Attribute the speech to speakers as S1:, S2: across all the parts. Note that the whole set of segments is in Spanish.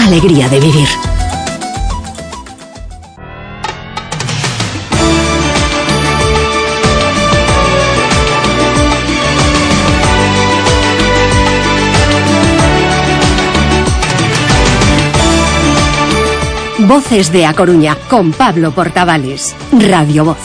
S1: alegría de vivir. Voces de A Coruña, con Pablo Portavales. Radio Voz.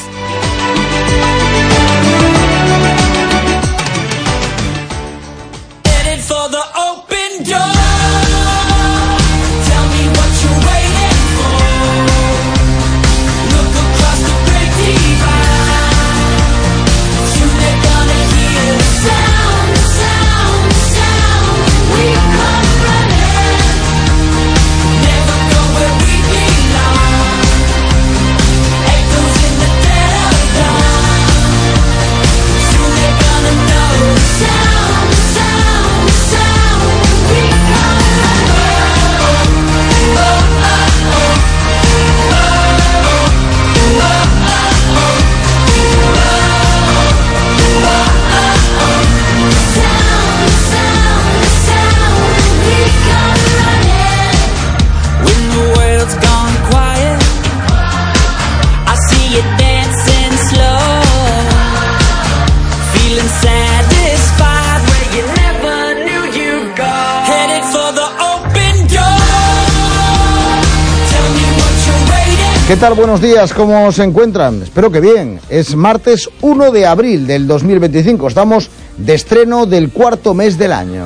S2: ¿Qué tal? Buenos días, ¿cómo se encuentran? Espero que bien. Es martes 1 de abril del 2025. Estamos de estreno del cuarto mes del año.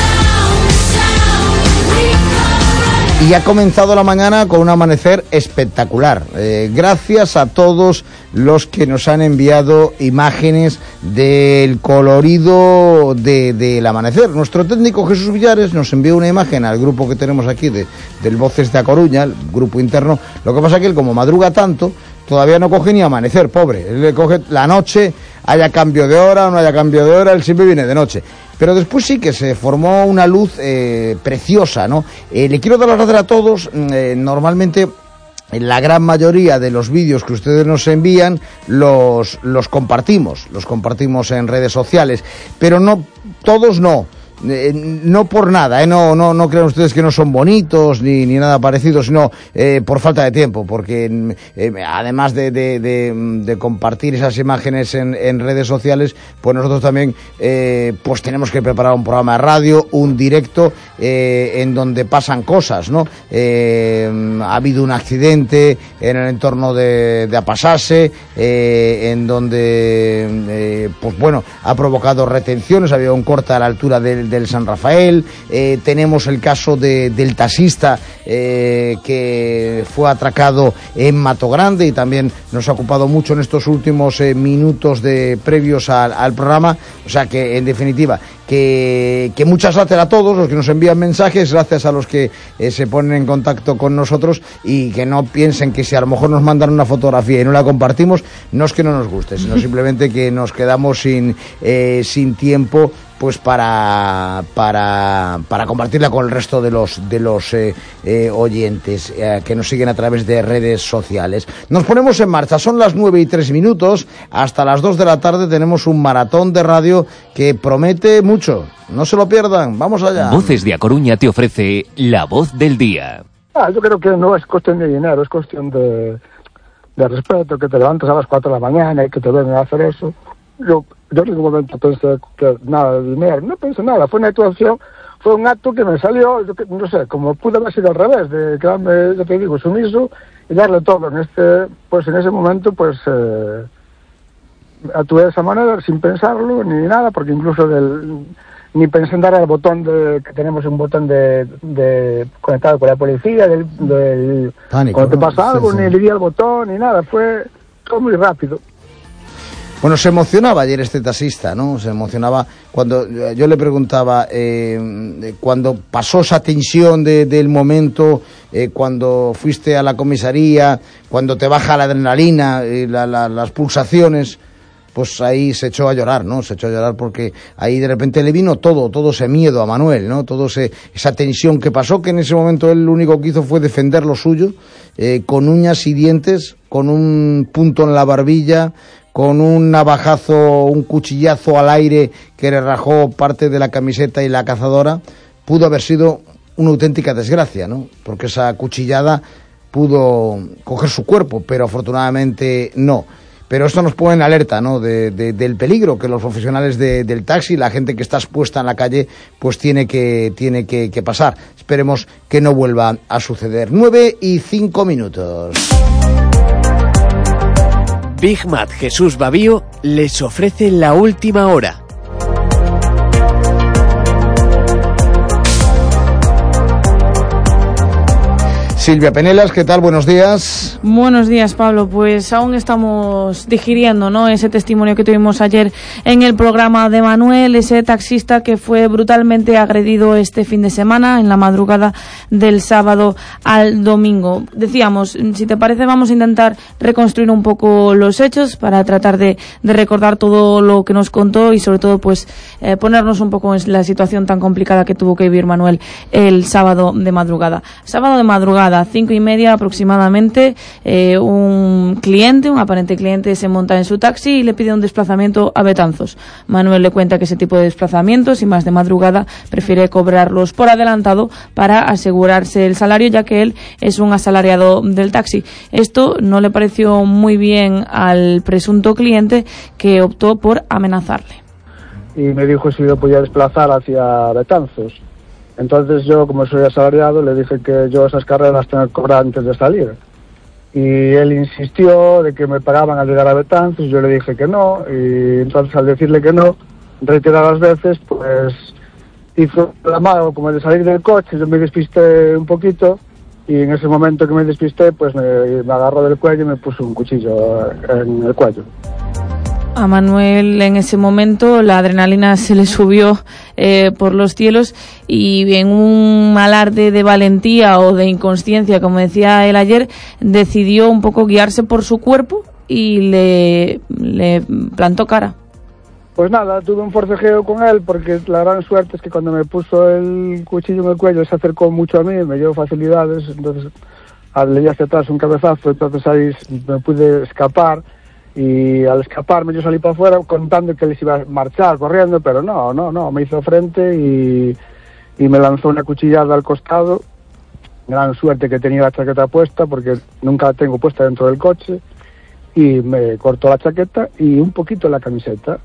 S2: Y ha comenzado la mañana con un amanecer espectacular. Gracias a todos los que nos han enviado imágenes del colorido del amanecer. Nuestro técnico Jesús Villares nos envió una imagen al grupo que tenemos aquí del Voces de A Coruña, el grupo interno. Lo que pasa es que él, como madruga tanto, todavía no coge ni amanecer, pobre. Él le coge la noche, haya cambio de hora o no haya cambio de hora, él siempre viene de noche. Pero después sí que se formó una luz preciosa, ¿no? Le quiero dar las gracias a todos. Normalmente la gran mayoría de los vídeos que ustedes nos envían los compartimos en redes sociales, pero no todos no. No por nada, no crean ustedes que no son bonitos ni nada parecido, sino por falta de tiempo, porque además de compartir esas imágenes en redes sociales, pues nosotros también pues tenemos que preparar un programa de radio, un directo en donde pasan cosas, ¿no? Ha habido un accidente en el entorno de Apasase, en donde pues bueno, ha provocado retenciones, ha habido un corte a la altura del San Rafael. Tenemos el caso del taxista que fue atracado en Mato Grande y también nos ha ocupado mucho en estos últimos minutos previos al programa. O sea que, en definitiva, que muchas gracias a todos los que nos envían mensajes, gracias a los que se ponen en contacto con nosotros, y que no piensen que si a lo mejor nos mandan una fotografía y no la compartimos, no es que no nos guste, sino simplemente que nos quedamos sin tiempo pues para compartirla con el resto de los oyentes que nos siguen a través de redes sociales. Nos ponemos en marcha, son las 9:03, hasta las 2 de la tarde tenemos un maratón de radio que promete mucho, no se lo pierdan, vamos allá.
S3: Voces de A Coruña te ofrece la voz del día.
S4: Yo creo que no es cuestión de dinero, es cuestión de respeto, que te levantas a las 4 de la mañana y que te vengan a hacer eso. Yo en ningún momento pensé que nada de dinero, no pensé nada, fue una actuación, fue un acto que me salió, no sé, como pudo haber sido al revés, de quedarme, yo te digo, sumiso y darle todo. En ese momento, pues actué de esa manera, sin pensarlo ni nada, porque incluso ni pensé en dar al botón que tenemos un botón de conectado con la policía, del
S2: pánico,
S4: cuando te pasa algo,
S2: sí.
S4: Ni le di al botón, ni nada, fue todo muy rápido.
S2: Bueno, se emocionaba ayer este taxista, ¿no? Se emocionaba cuando yo le preguntaba, cuando pasó esa tensión del momento, cuando fuiste a la comisaría, cuando te baja la adrenalina, las pulsaciones, pues ahí se echó a llorar, ¿no? Se echó a llorar porque ahí de repente le vino todo ese miedo a Manuel, ¿no? Esa tensión que pasó, que en ese momento él lo único que hizo fue defender lo suyo, con uñas y dientes, con un punto en la barbilla, con un navajazo, un cuchillazo al aire que le rajó parte de la camiseta y la cazadora. Pudo haber sido una auténtica desgracia, ¿no? Porque esa cuchillada pudo coger su cuerpo, pero afortunadamente no. Pero esto nos pone en alerta, ¿no? Del peligro que los profesionales del taxi, la gente que está expuesta en la calle, pues tiene que pasar. Esperemos que no vuelva a suceder. 9:05.
S5: Big Mac Jesús Babío les ofrece la última hora.
S2: Silvia Penelas, ¿qué tal? Buenos días.
S6: Buenos días, Pablo. Pues aún estamos digiriendo, ¿no?, ese testimonio que tuvimos ayer en el programa de Manuel, ese taxista que fue brutalmente agredido este fin de semana, en la madrugada del sábado al domingo. Decíamos, si te parece, vamos a intentar reconstruir un poco los hechos para tratar de recordar todo lo que nos contó y sobre todo pues ponernos un poco en la situación tan complicada que tuvo que vivir Manuel el sábado de madrugada. Sábado de madrugada, 5:30 aproximadamente, un aparente cliente, se monta en su taxi y le pide un desplazamiento a Betanzos. Manuel le cuenta que ese tipo de desplazamientos, y más de madrugada, prefiere cobrarlos por adelantado para asegurarse el salario, ya que él es un asalariado del taxi. Esto no le pareció muy bien al presunto cliente, que optó por amenazarle.
S4: Y me dijo si yo podía desplazar hacia Betanzos. Entonces yo, como soy asalariado, le dije que yo esas carreras tenía que cobrar antes de salir. Y él insistió de que me pagaban al llegar a Betanzos, yo le dije que no, y entonces al decirle que no, reiteradas veces, pues hizo la mano como de salir del coche, yo me despisté un poquito, y en ese momento que me despisté, pues me agarró del cuello y me puso un cuchillo en el cuello.
S6: A Manuel en ese momento la adrenalina se le subió por los cielos y en un alarde de valentía o de inconsciencia, como decía él ayer, decidió un poco guiarse por su cuerpo y le plantó cara.
S4: Pues nada, tuve un forcejeo con él porque la gran suerte es que cuando me puso el cuchillo en el cuello se acercó mucho a mí, me dio facilidades, entonces le di hacia atrás un cabezazo, entonces ahí me pude escapar. Y al escaparme yo salí para afuera contando que les iba a marchar corriendo, pero no, me hizo frente y me lanzó una cuchillada al costado. Gran suerte que tenía la chaqueta puesta, porque nunca la tengo puesta dentro del coche, y me cortó la chaqueta y un poquito la camiseta.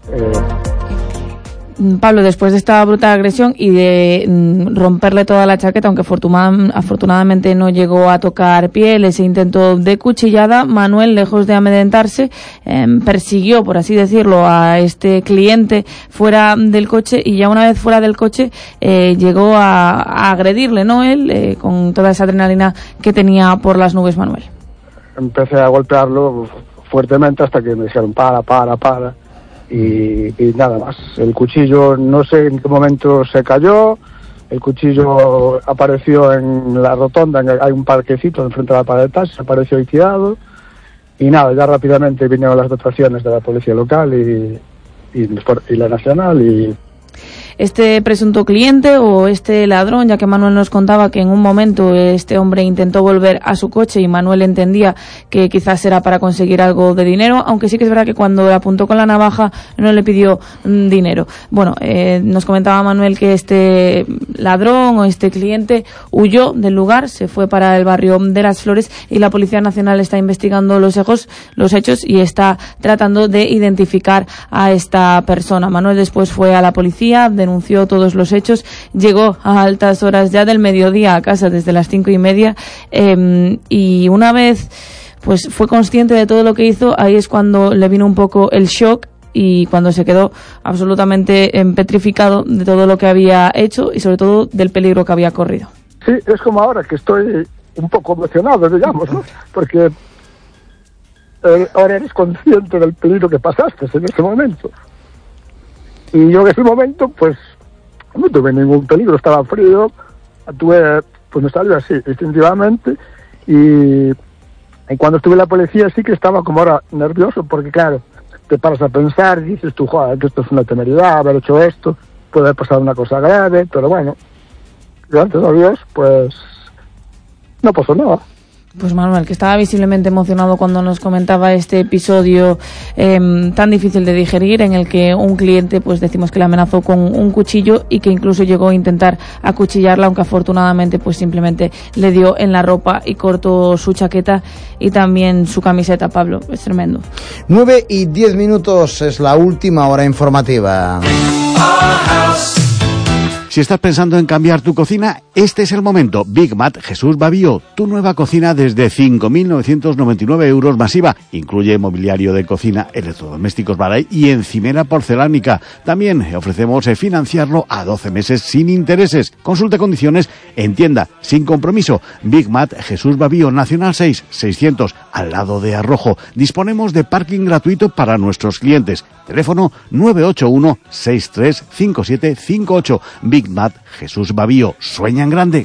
S6: Pablo, después de esta brutal agresión y de romperle toda la chaqueta, aunque afortunadamente no llegó a tocar piel, ese intento de cuchillada, Manuel, lejos de amedrentarse, persiguió, por así decirlo, a este cliente fuera del coche, y ya una vez fuera del coche llegó a agredirle, ¿no? Él, con toda esa adrenalina que tenía por las nubes, Manuel.
S4: Empecé a golpearlo fuertemente hasta que me dijeron para. Y nada más. El cuchillo no sé en qué momento se cayó, el cuchillo apareció en la rotonda, hay un parquecito enfrente de la pared de taxi, apareció ahí tirado, y nada, ya rápidamente vinieron las dotaciones de la policía local y la nacional, y
S6: Este presunto cliente o este ladrón, ya que Manuel nos contaba que en un momento este hombre intentó volver a su coche y Manuel entendía que quizás era para conseguir algo de dinero, aunque sí que es verdad que cuando le apuntó con la navaja no le pidió dinero. Bueno, nos comentaba Manuel que este ladrón o este cliente huyó del lugar, se fue para el barrio de Las Flores, y la Policía Nacional está investigando los hechos y está tratando de identificar a esta persona. Manuel después fue a la policía, denunció todos los hechos, llegó a altas horas ya del mediodía a casa desde las 5:30, y una vez pues fue consciente de todo lo que hizo, ahí es cuando le vino un poco el shock y cuando se quedó absolutamente petrificado de todo lo que había hecho y sobre todo del peligro que había corrido.
S4: Sí, es como ahora que estoy un poco emocionado, digamos, ¿no? Porque ahora eres consciente del peligro que pasaste en ese momento. Y yo en ese momento, pues, no tuve ningún peligro, estaba frío, pues me salió así, instintivamente, y cuando estuve en la policía sí que estaba como ahora nervioso, porque claro, te paras a pensar y dices tú, joder, que esto es una temeridad, haber hecho esto, puede haber pasado una cosa grave, pero bueno, gracias a Dios, pues, no pasó nada.
S6: Pues Manuel, que estaba visiblemente emocionado cuando nos comentaba este episodio tan difícil de digerir, en el que un cliente, pues decimos que le amenazó con un cuchillo y que incluso llegó a intentar acuchillarla, aunque afortunadamente pues simplemente le dio en la ropa y cortó su chaqueta y también su camiseta. Pablo, es tremendo.
S2: 9:10 es la última hora informativa.
S7: Si estás pensando en cambiar tu cocina, este es el momento. Big Mat Jesús Bavío, tu nueva cocina desde 5.999 euros masiva. Incluye mobiliario de cocina, electrodomésticos Baray y encimera porcelánica. También ofrecemos financiarlo a 12 meses sin intereses. Consulte condiciones en tienda, sin compromiso. Big Mat Jesús Bavío, Nacional 6, 600, al lado de Arrojo. Disponemos de parking gratuito para nuestros clientes. Teléfono 981-635758. Big Mat Jesús Bavío. Sueña en grande.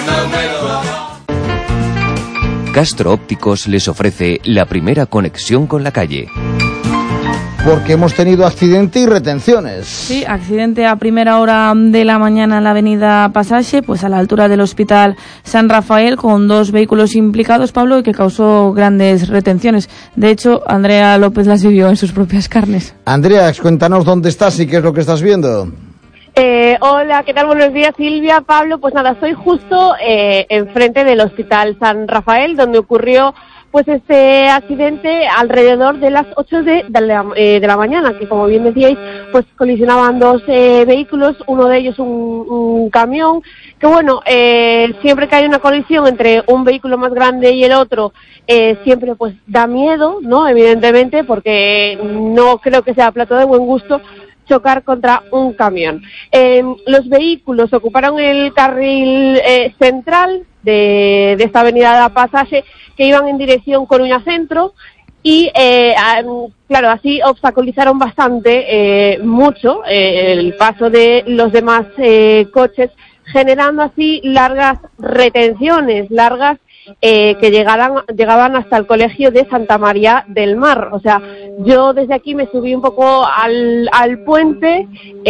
S3: Castro Ópticos les ofrece la primera conexión con la calle.
S2: Porque hemos tenido accidente y retenciones.
S6: Sí, accidente a primera hora de la mañana en la avenida Pasaje, pues a la altura del Hospital San Rafael, con 2 vehículos implicados, Pablo, y que causó grandes retenciones. De hecho, Andrea López las vivió en sus propias carnes.
S2: Andrea, cuéntanos dónde estás y qué es lo que estás viendo.
S8: Hola, ¿qué tal? Buenos días, Silvia, Pablo. Pues nada, estoy justo enfrente del Hospital San Rafael, donde ocurrió pues este accidente alrededor de las 8 de la mañana, que como bien decíais, pues colisionaban 2 vehículos, uno de ellos un camión, que bueno, siempre que hay una colisión entre un vehículo más grande y el otro, siempre pues da miedo, ¿no? Evidentemente, porque no creo que sea plato de buen gusto chocar contra un camión. Los vehículos ocuparon el carril central de esta avenida de Pasaje, que iban en dirección Coruña Centro, y claro, así obstaculizaron bastante, mucho, el paso de los demás coches, generando así largas retenciones, que llegaban hasta el colegio de Santa María del Mar. O sea, yo desde aquí me subí un poco al puente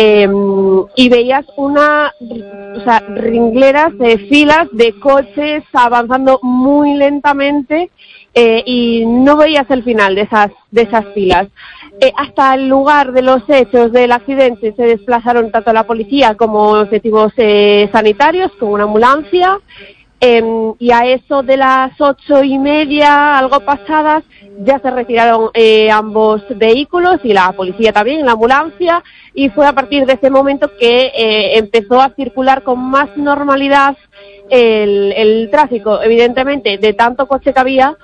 S8: y veías ringleras de filas de coches avanzando muy lentamente, y no veías el final de esas filas. Hasta el lugar de los hechos del accidente se desplazaron tanto la policía como efectivos sanitarios, con una ambulancia. Y a eso de las 8:30, algo pasadas, ya se retiraron ambos vehículos, y la policía también, la ambulancia, y fue a partir de ese momento que empezó a circular con más normalidad el tráfico. Evidentemente, de tanto coche que había,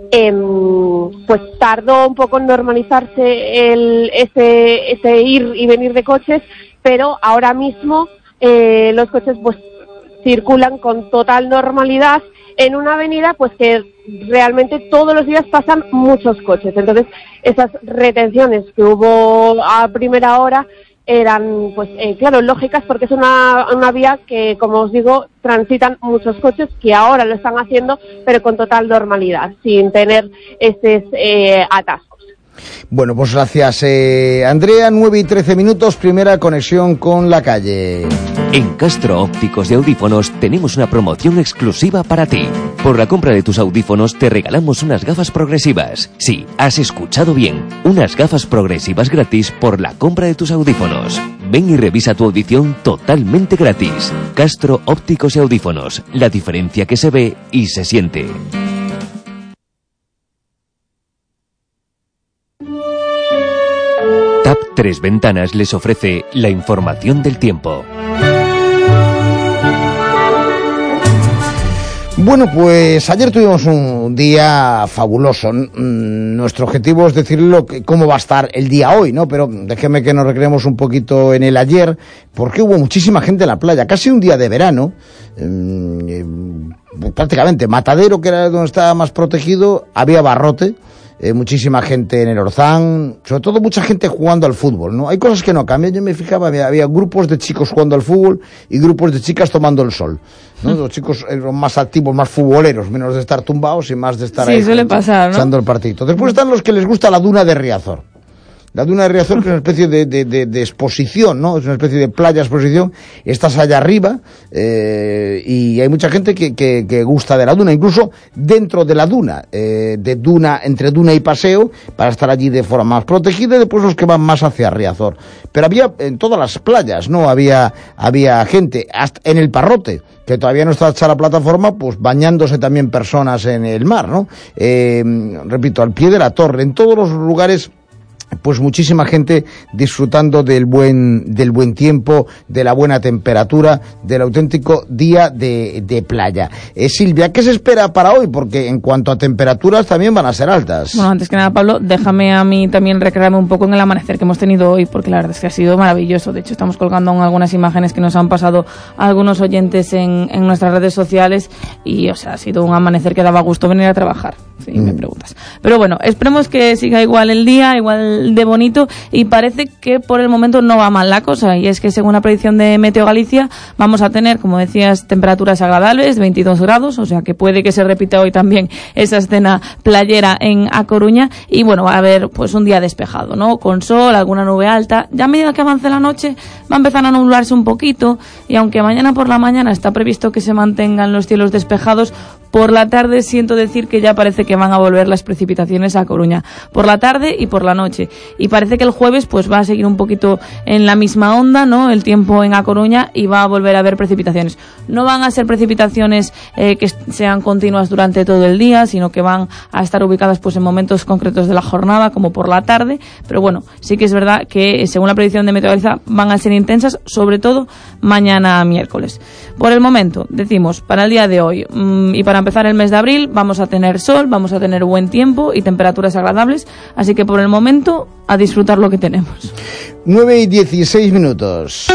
S8: pues tardó un poco en normalizarse ese ir y venir de coches, pero ahora mismo los coches pues circulan con total normalidad en una avenida pues que realmente todos los días pasan muchos coches. Entonces, esas retenciones que hubo a primera hora eran, pues claro, lógicas, porque es una vía que, como os digo, transitan muchos coches, que ahora lo están haciendo, pero con total normalidad, sin tener estos atascos.
S2: Bueno, pues gracias, Andrea. 9:13, primera conexión con la calle.
S3: En Castro Ópticos de Audífonos tenemos una promoción exclusiva para ti. Por la compra de tus audífonos te regalamos unas gafas progresivas. Sí, has escuchado bien. Unas gafas progresivas gratis por la compra de tus audífonos. Ven y revisa tu audición totalmente gratis. Castro Ópticos y Audífonos. La diferencia que se ve y se siente. TAP Tres Ventanas les ofrece la información del tiempo.
S2: Bueno, pues ayer tuvimos un día fabuloso. Nuestro objetivo es decirlo cómo va a estar el día hoy, ¿no? Pero déjeme que nos recreemos un poquito en el ayer, porque hubo muchísima gente en la playa, casi un día de verano, prácticamente Matadero, que era donde estaba más protegido, había barrote. Muchísima gente en el Orzán, sobre todo mucha gente jugando al fútbol, ¿no? Hay cosas que no cambian. Yo me fijaba, había grupos de chicos jugando al fútbol y grupos de chicas tomando el sol, ¿no? Los chicos eran más activos, más futboleros, menos de estar tumbados y más de estar ahí
S6: suele pasar, ¿no?
S2: echando el partido. Después están los que les gusta la duna de Riazor. La duna de Riazor, que es una especie de exposición, ¿no? Es una especie de playa exposición. Estás allá arriba y hay mucha gente que gusta de la duna, incluso dentro de la duna, entre duna y paseo, para estar allí de forma más protegida, y después los que van más hacia Riazor. Pero había en todas las playas, ¿no? Había gente, hasta en el Parrote, que todavía no está hecha la plataforma, pues bañándose también personas en el mar, ¿no? Repito, al pie de la torre, en todos los lugares, pues muchísima gente disfrutando del buen tiempo, de la buena temperatura, del auténtico día de playa. Silvia, ¿qué se espera para hoy? Porque en cuanto a temperaturas también van a ser altas.
S6: Bueno, antes que nada, Pablo, déjame a mí también recrearme un poco en el amanecer que hemos tenido hoy, porque la verdad es que ha sido maravilloso. De hecho, estamos colgando aún algunas imágenes que nos han pasado algunos oyentes en nuestras redes sociales y, o sea, ha sido un amanecer que daba gusto venir a trabajar, si me preguntas. Pero bueno, esperemos que siga igual el día, igual de bonito, y parece que por el momento no va mal la cosa, y es que según la predicción de Meteo Galicia vamos a tener, como decías, temperaturas agradables, 22 grados, o sea que puede que se repita hoy también esa escena playera en A Coruña, y bueno, va a haber pues un día despejado, ¿no? Con sol, alguna nube alta. Ya a medida que avance la noche va a empezar a nublarse un poquito, y aunque mañana por la mañana está previsto que se mantengan los cielos despejados, por la tarde siento decir que ya parece que van a volver las precipitaciones a Coruña, por la tarde y por la noche. Y parece que el jueves pues va a seguir un poquito en la misma onda, ¿no? El tiempo en A Coruña, y va a volver a haber precipitaciones. No van a ser precipitaciones que sean continuas durante todo el día, sino que van a estar ubicadas pues en momentos concretos de la jornada, como por la tarde. Pero bueno, sí que es verdad que según la predicción de Meteo Galicia van a ser intensas, sobre todo mañana miércoles. Por el momento, decimos, para el día de hoy y para empezar el mes de abril, vamos a tener sol, vamos a tener buen tiempo y temperaturas agradables, así que por el momento a disfrutar lo que tenemos.
S2: 9:16.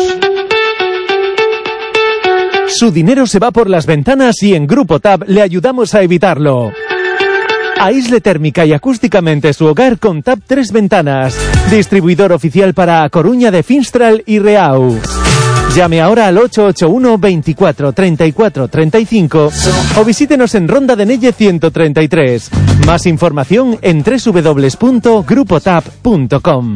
S9: Su dinero se va por las ventanas y en Grupo TAP le ayudamos a evitarlo. Aísle térmica y acústicamente su hogar con TAP 3 Ventanas, distribuidor oficial para A Coruña de Finstral y Reau. Llame ahora al 881 24 34 35 o visítenos en Ronda de Nelle 133. Más información en www.grupotap.com.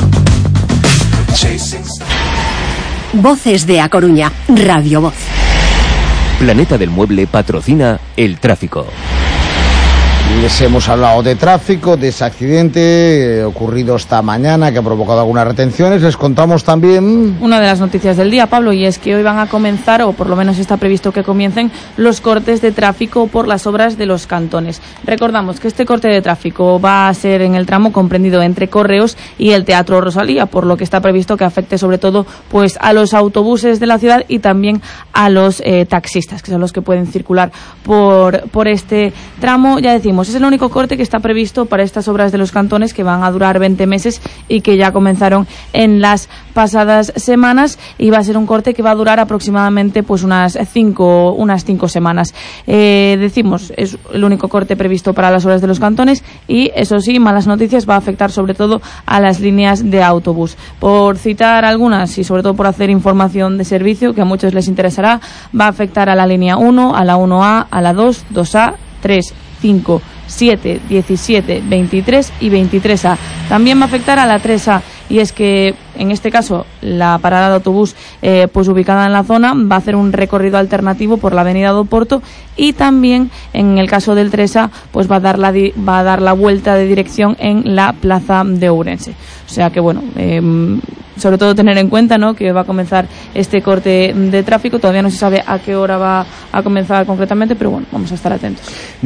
S1: Voces de A Coruña, Radio Voz.
S3: Planeta del Mueble patrocina el tráfico.
S2: Les hemos hablado de tráfico, de ese accidente ocurrido esta mañana que ha provocado algunas retenciones. Les contamos también
S6: una de las noticias del día, Pablo, y es que hoy van a comenzar, o por lo menos está previsto que comiencen, los cortes de tráfico por las obras de los cantones. Recordamos que este corte de tráfico va a ser en el tramo comprendido entre Correos y el Teatro Rosalía, por lo que está previsto que afecte sobre todo pues a los autobuses de la ciudad y también a los taxistas, que son los que pueden circular por este tramo. Ya decimos, es el único corte que está previsto para estas obras de los cantones, que van a durar 20 meses y que ya comenzaron en las pasadas semanas, y va a ser un corte que va a durar aproximadamente pues unas 5 semanas. Decimos, es el único corte previsto para las obras de los cantones, y eso sí, malas noticias, va a afectar sobre todo a las líneas de autobús. Por citar algunas y sobre todo por hacer información de servicio que a muchos les interesará, va a afectar a la línea 1, a la 1A, a la 2, 2A, 3, 5, 7, 17, 23 y 23A. También va a afectar a la 3A, y es que en este caso la parada de autobús pues ubicada en la zona va a hacer un recorrido alternativo por la avenida do Porto, y también en el caso del 3A pues va a dar la vuelta de dirección en la plaza de Ourense. O sea que bueno, sobre todo tener en cuenta, ¿no?, que va a comenzar este corte de tráfico. Todavía no se sabe a qué hora va a comenzar concretamente, pero bueno, vamos a estar atentos.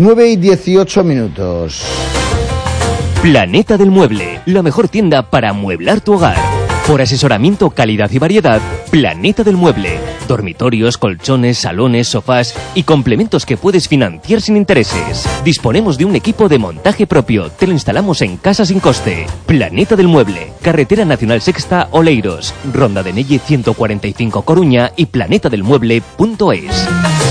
S2: 9:18.
S3: Planeta del Mueble, la mejor tienda para amueblar tu hogar. Por asesoramiento, calidad y variedad, Planeta del Mueble. Dormitorios, colchones, salones, sofás y complementos que puedes financiar sin intereses. Disponemos de un equipo de montaje propio. Te lo instalamos en casa sin coste. Planeta del Mueble. Carretera Nacional Sexta, Oleiros. Ronda de Nelle 145, Coruña, y planetadelmueble.es.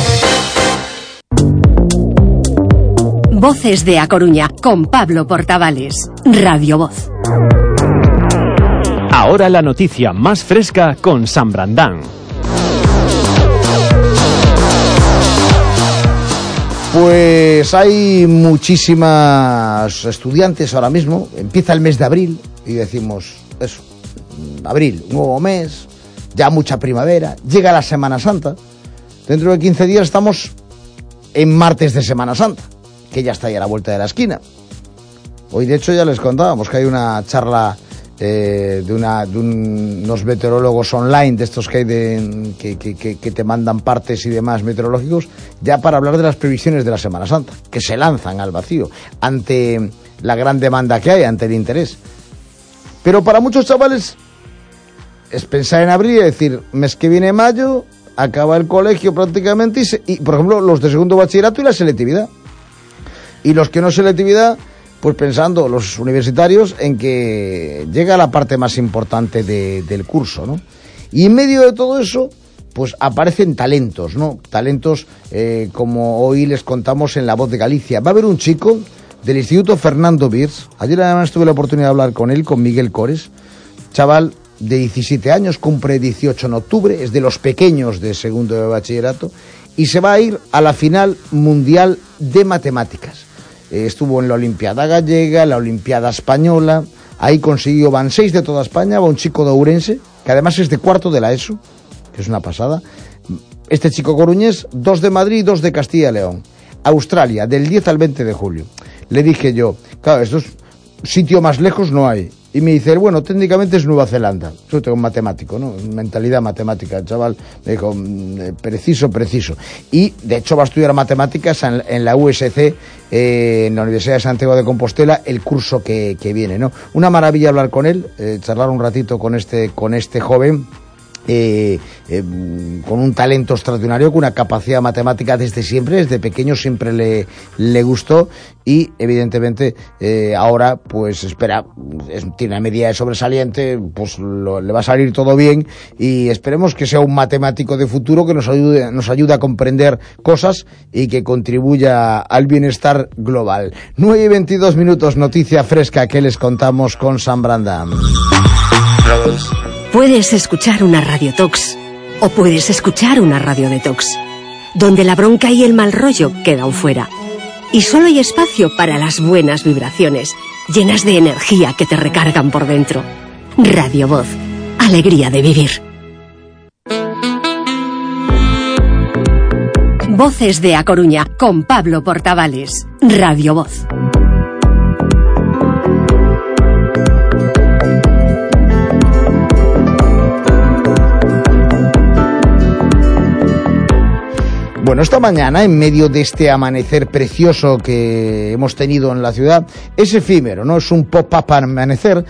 S1: Voces de A Coruña, con Pablo Portavales. Radio Voz.
S9: Ahora la noticia más fresca con San Brandán.
S2: Pues hay muchísimas estudiantes ahora mismo, empieza el mes de abril y decimos, eso, abril, nuevo mes, ya mucha primavera, llega la Semana Santa, dentro de 15 días estamos en martes de Semana Santa, que ya está ahí a la vuelta de la esquina. Hoy de hecho ya les contábamos que hay una charla de unos meteorólogos online, de estos que hay que te mandan partes y demás meteorológicos, ya para hablar de las previsiones de la Semana Santa, que se lanzan al vacío ante la gran demanda que hay, ante el interés. Pero para muchos chavales es pensar en abril y decir, mes que viene mayo, acaba el colegio prácticamente y por ejemplo los de segundo bachillerato y la selectividad. Y los que no selectividad, pues pensando los universitarios en que llega la parte más importante del curso, ¿no? Y en medio de todo eso, pues aparecen talentos, ¿no? Talentos como hoy les contamos en La Voz de Galicia. Va a haber un chico del Instituto Fernando Virs. Ayer además tuve la oportunidad de hablar con él, con Miguel Cores, chaval de 17 años, cumple 18 en octubre, es de los pequeños de segundo de bachillerato y se va a ir a la final mundial de matemáticas. Estuvo en la Olimpiada Gallega, la Olimpiada Española, ahí consiguió, van 6 de toda España, va un chico de Ourense, que además es de cuarto de la ESO, que es una pasada. Este chico coruñés, 2 de Madrid y 2 de Castilla y León. Australia, del 10 al 20 de julio. Le dije yo, claro, estos sitio más lejos no hay. Y me dice, bueno, técnicamente es Nueva Zelanda. Yo tengo un matemático, ¿no? Mentalidad matemática. El chaval me dijo, preciso. Y, de hecho, va a estudiar matemáticas en la USC, en la Universidad de Santiago de Compostela, el curso que viene, ¿no? Una maravilla hablar con él, charlar un ratito con este joven, con un talento extraordinario, con una capacidad matemática desde siempre, desde pequeño siempre le gustó y evidentemente ahora pues espera, tiene una media de sobresaliente, pues le va a salir todo bien y esperemos que sea un matemático de futuro que nos ayude a comprender cosas y que contribuya al bienestar global. 9:22 minutos, noticia fresca que les contamos con Sam Brandam.
S1: Puedes escuchar una radiotox o puedes escuchar una radiodetox, donde la bronca y el mal rollo quedan fuera. Y solo hay espacio para las buenas vibraciones, llenas de energía que te recargan por dentro. Radio Voz, alegría de vivir. Voces de A Coruña, con Pablo Portavales. Radio Voz.
S2: Bueno, esta mañana, en medio de este amanecer precioso que hemos tenido en la ciudad, es efímero, ¿no? Es un pop-up amanecer.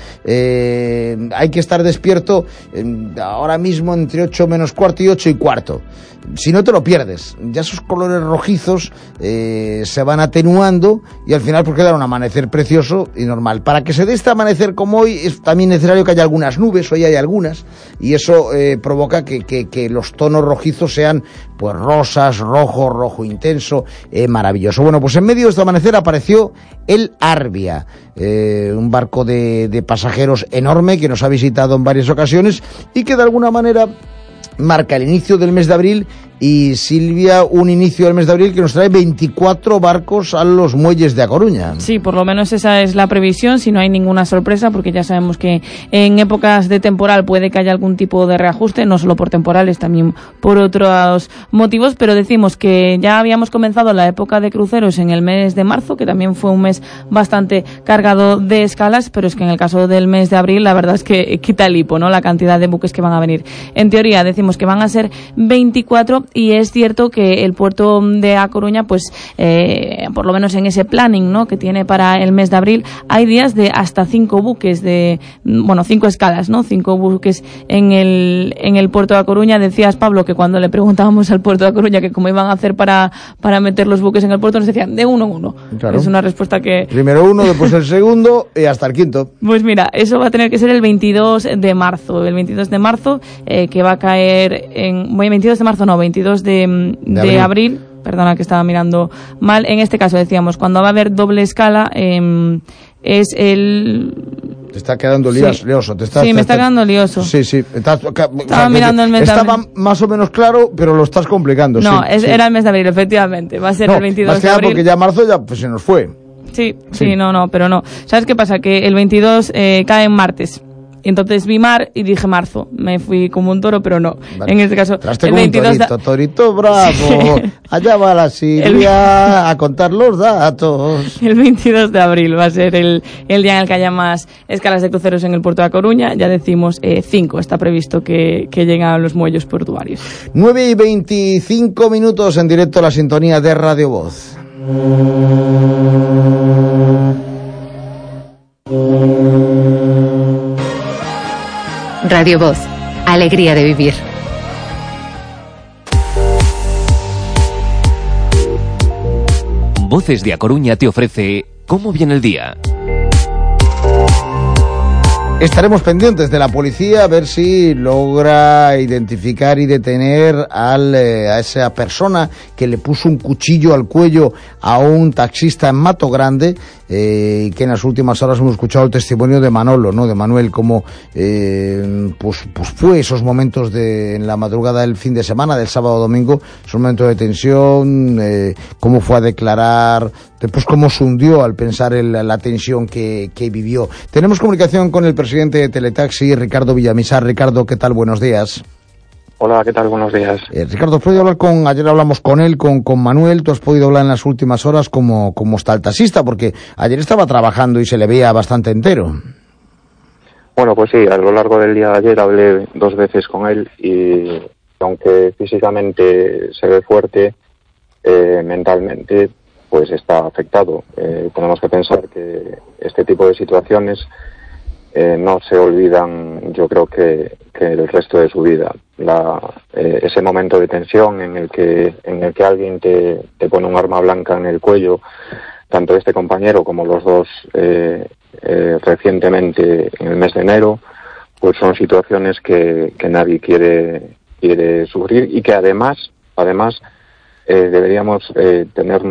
S2: Hay que estar despierto ahora mismo entre 8 menos cuarto y 8 y cuarto. Si no te lo pierdes, ya esos colores rojizos se van atenuando y al final pues queda un amanecer precioso y normal. Para que se dé este amanecer como hoy es también necesario que haya algunas nubes, hoy hay algunas, y eso provoca que los tonos rojizos sean pues rosas, rojo intenso, maravilloso. Bueno, pues en medio de este amanecer apareció el Arbia, un barco de pasajeros enorme que nos ha visitado en varias ocasiones y que de alguna manera marca el inicio del mes de abril. Y Silvia, un inicio del mes de abril que nos trae 24 barcos a los muelles de A Coruña.
S6: Sí, por lo menos esa es la previsión, si no hay ninguna sorpresa, porque ya sabemos que en épocas de temporal puede que haya algún tipo de reajuste, no solo por temporales, también por otros motivos, pero decimos que ya habíamos comenzado la época de cruceros en el mes de marzo, que también fue un mes bastante cargado de escalas, pero es que en el caso del mes de abril la verdad es que quita el hipo, ¿no? La cantidad de buques que van a venir. En teoría decimos que van a ser 24. Y es cierto que el puerto de A Coruña, pues por lo menos en ese planning, ¿no?, que tiene para el mes de abril, hay días de hasta 5 buques 5 escalas, ¿no? 5 buques en el puerto de A Coruña. Decías, Pablo, que cuando le preguntábamos al puerto de A Coruña que cómo iban a hacer para meter los buques en el puerto, nos decían de uno en uno. Claro. Es una respuesta que...
S2: Primero uno, después el segundo y hasta el quinto.
S6: Pues mira, eso va a tener que ser el 22 de marzo. El 22 de marzo, que va a caer en... 22 de marzo no, 22 de abril. Perdona que estaba mirando mal. En este caso decíamos, cuando va a haber doble escala, es el
S2: Te está quedando lioso.
S6: Sí, me está quedando lioso.
S2: Sí.
S6: Estaba mirando el mes de abril.
S2: Estaba más o menos claro, pero lo estás complicando.
S6: No, era el mes de abril, efectivamente. Va a ser el 22 de abril.
S2: Porque ya marzo ya pues, se nos fue.
S6: Sí, pero no. ¿Sabes qué pasa? Que el 22 cae en martes. Y entonces vi mar y dije marzo. Me fui como un toro, pero no. Vale. En este caso,
S2: el 22 torito bravo. Sí. Allá va la Silvia a contar los datos.
S6: El 22 de abril va a ser el día en el que haya más escalas de cruceros en el puerto de A Coruña. Ya decimos 5. Está previsto que lleguen a los muelles portuarios.
S2: 9:25 en directo a la sintonía de Radio Voz.
S10: Radio Voz, alegría de vivir.
S3: Voces de A Coruña te ofrece ¿Cómo viene el día?
S2: Estaremos pendientes de la policía a ver si logra identificar y detener a esa persona que le puso un cuchillo al cuello a un taxista en Mato Grande, que en las últimas horas hemos escuchado el testimonio de Manolo, ¿no? De Manuel, cómo pues fue esos momentos en la madrugada del fin de semana, del sábado domingo, esos momentos de tensión, cómo fue a declarar, después cómo se hundió al pensar en la tensión que vivió. Tenemos comunicación con el presidente de Teletaxi, Ricardo Villamizar. Ricardo, ¿qué tal? Buenos días.
S11: Hola, ¿qué tal? Buenos días.
S2: Ricardo, ¿has podido hablar ayer hablamos con él, con Manuel, tú has podido hablar en las últimas horas cómo está el taxista? Porque ayer estaba trabajando y se le veía bastante entero.
S11: Bueno, pues sí, a lo largo del día de ayer hablé 2 veces con él y aunque físicamente se ve fuerte, mentalmente pues está afectado. Tenemos que pensar que este tipo de situaciones no se olvidan, yo creo que el resto de su vida. Ese momento de tensión en el que alguien te pone un arma blanca en el cuello, tanto este compañero como los dos recientemente en el mes de enero, pues son situaciones que nadie quiere sufrir y que además deberíamos tener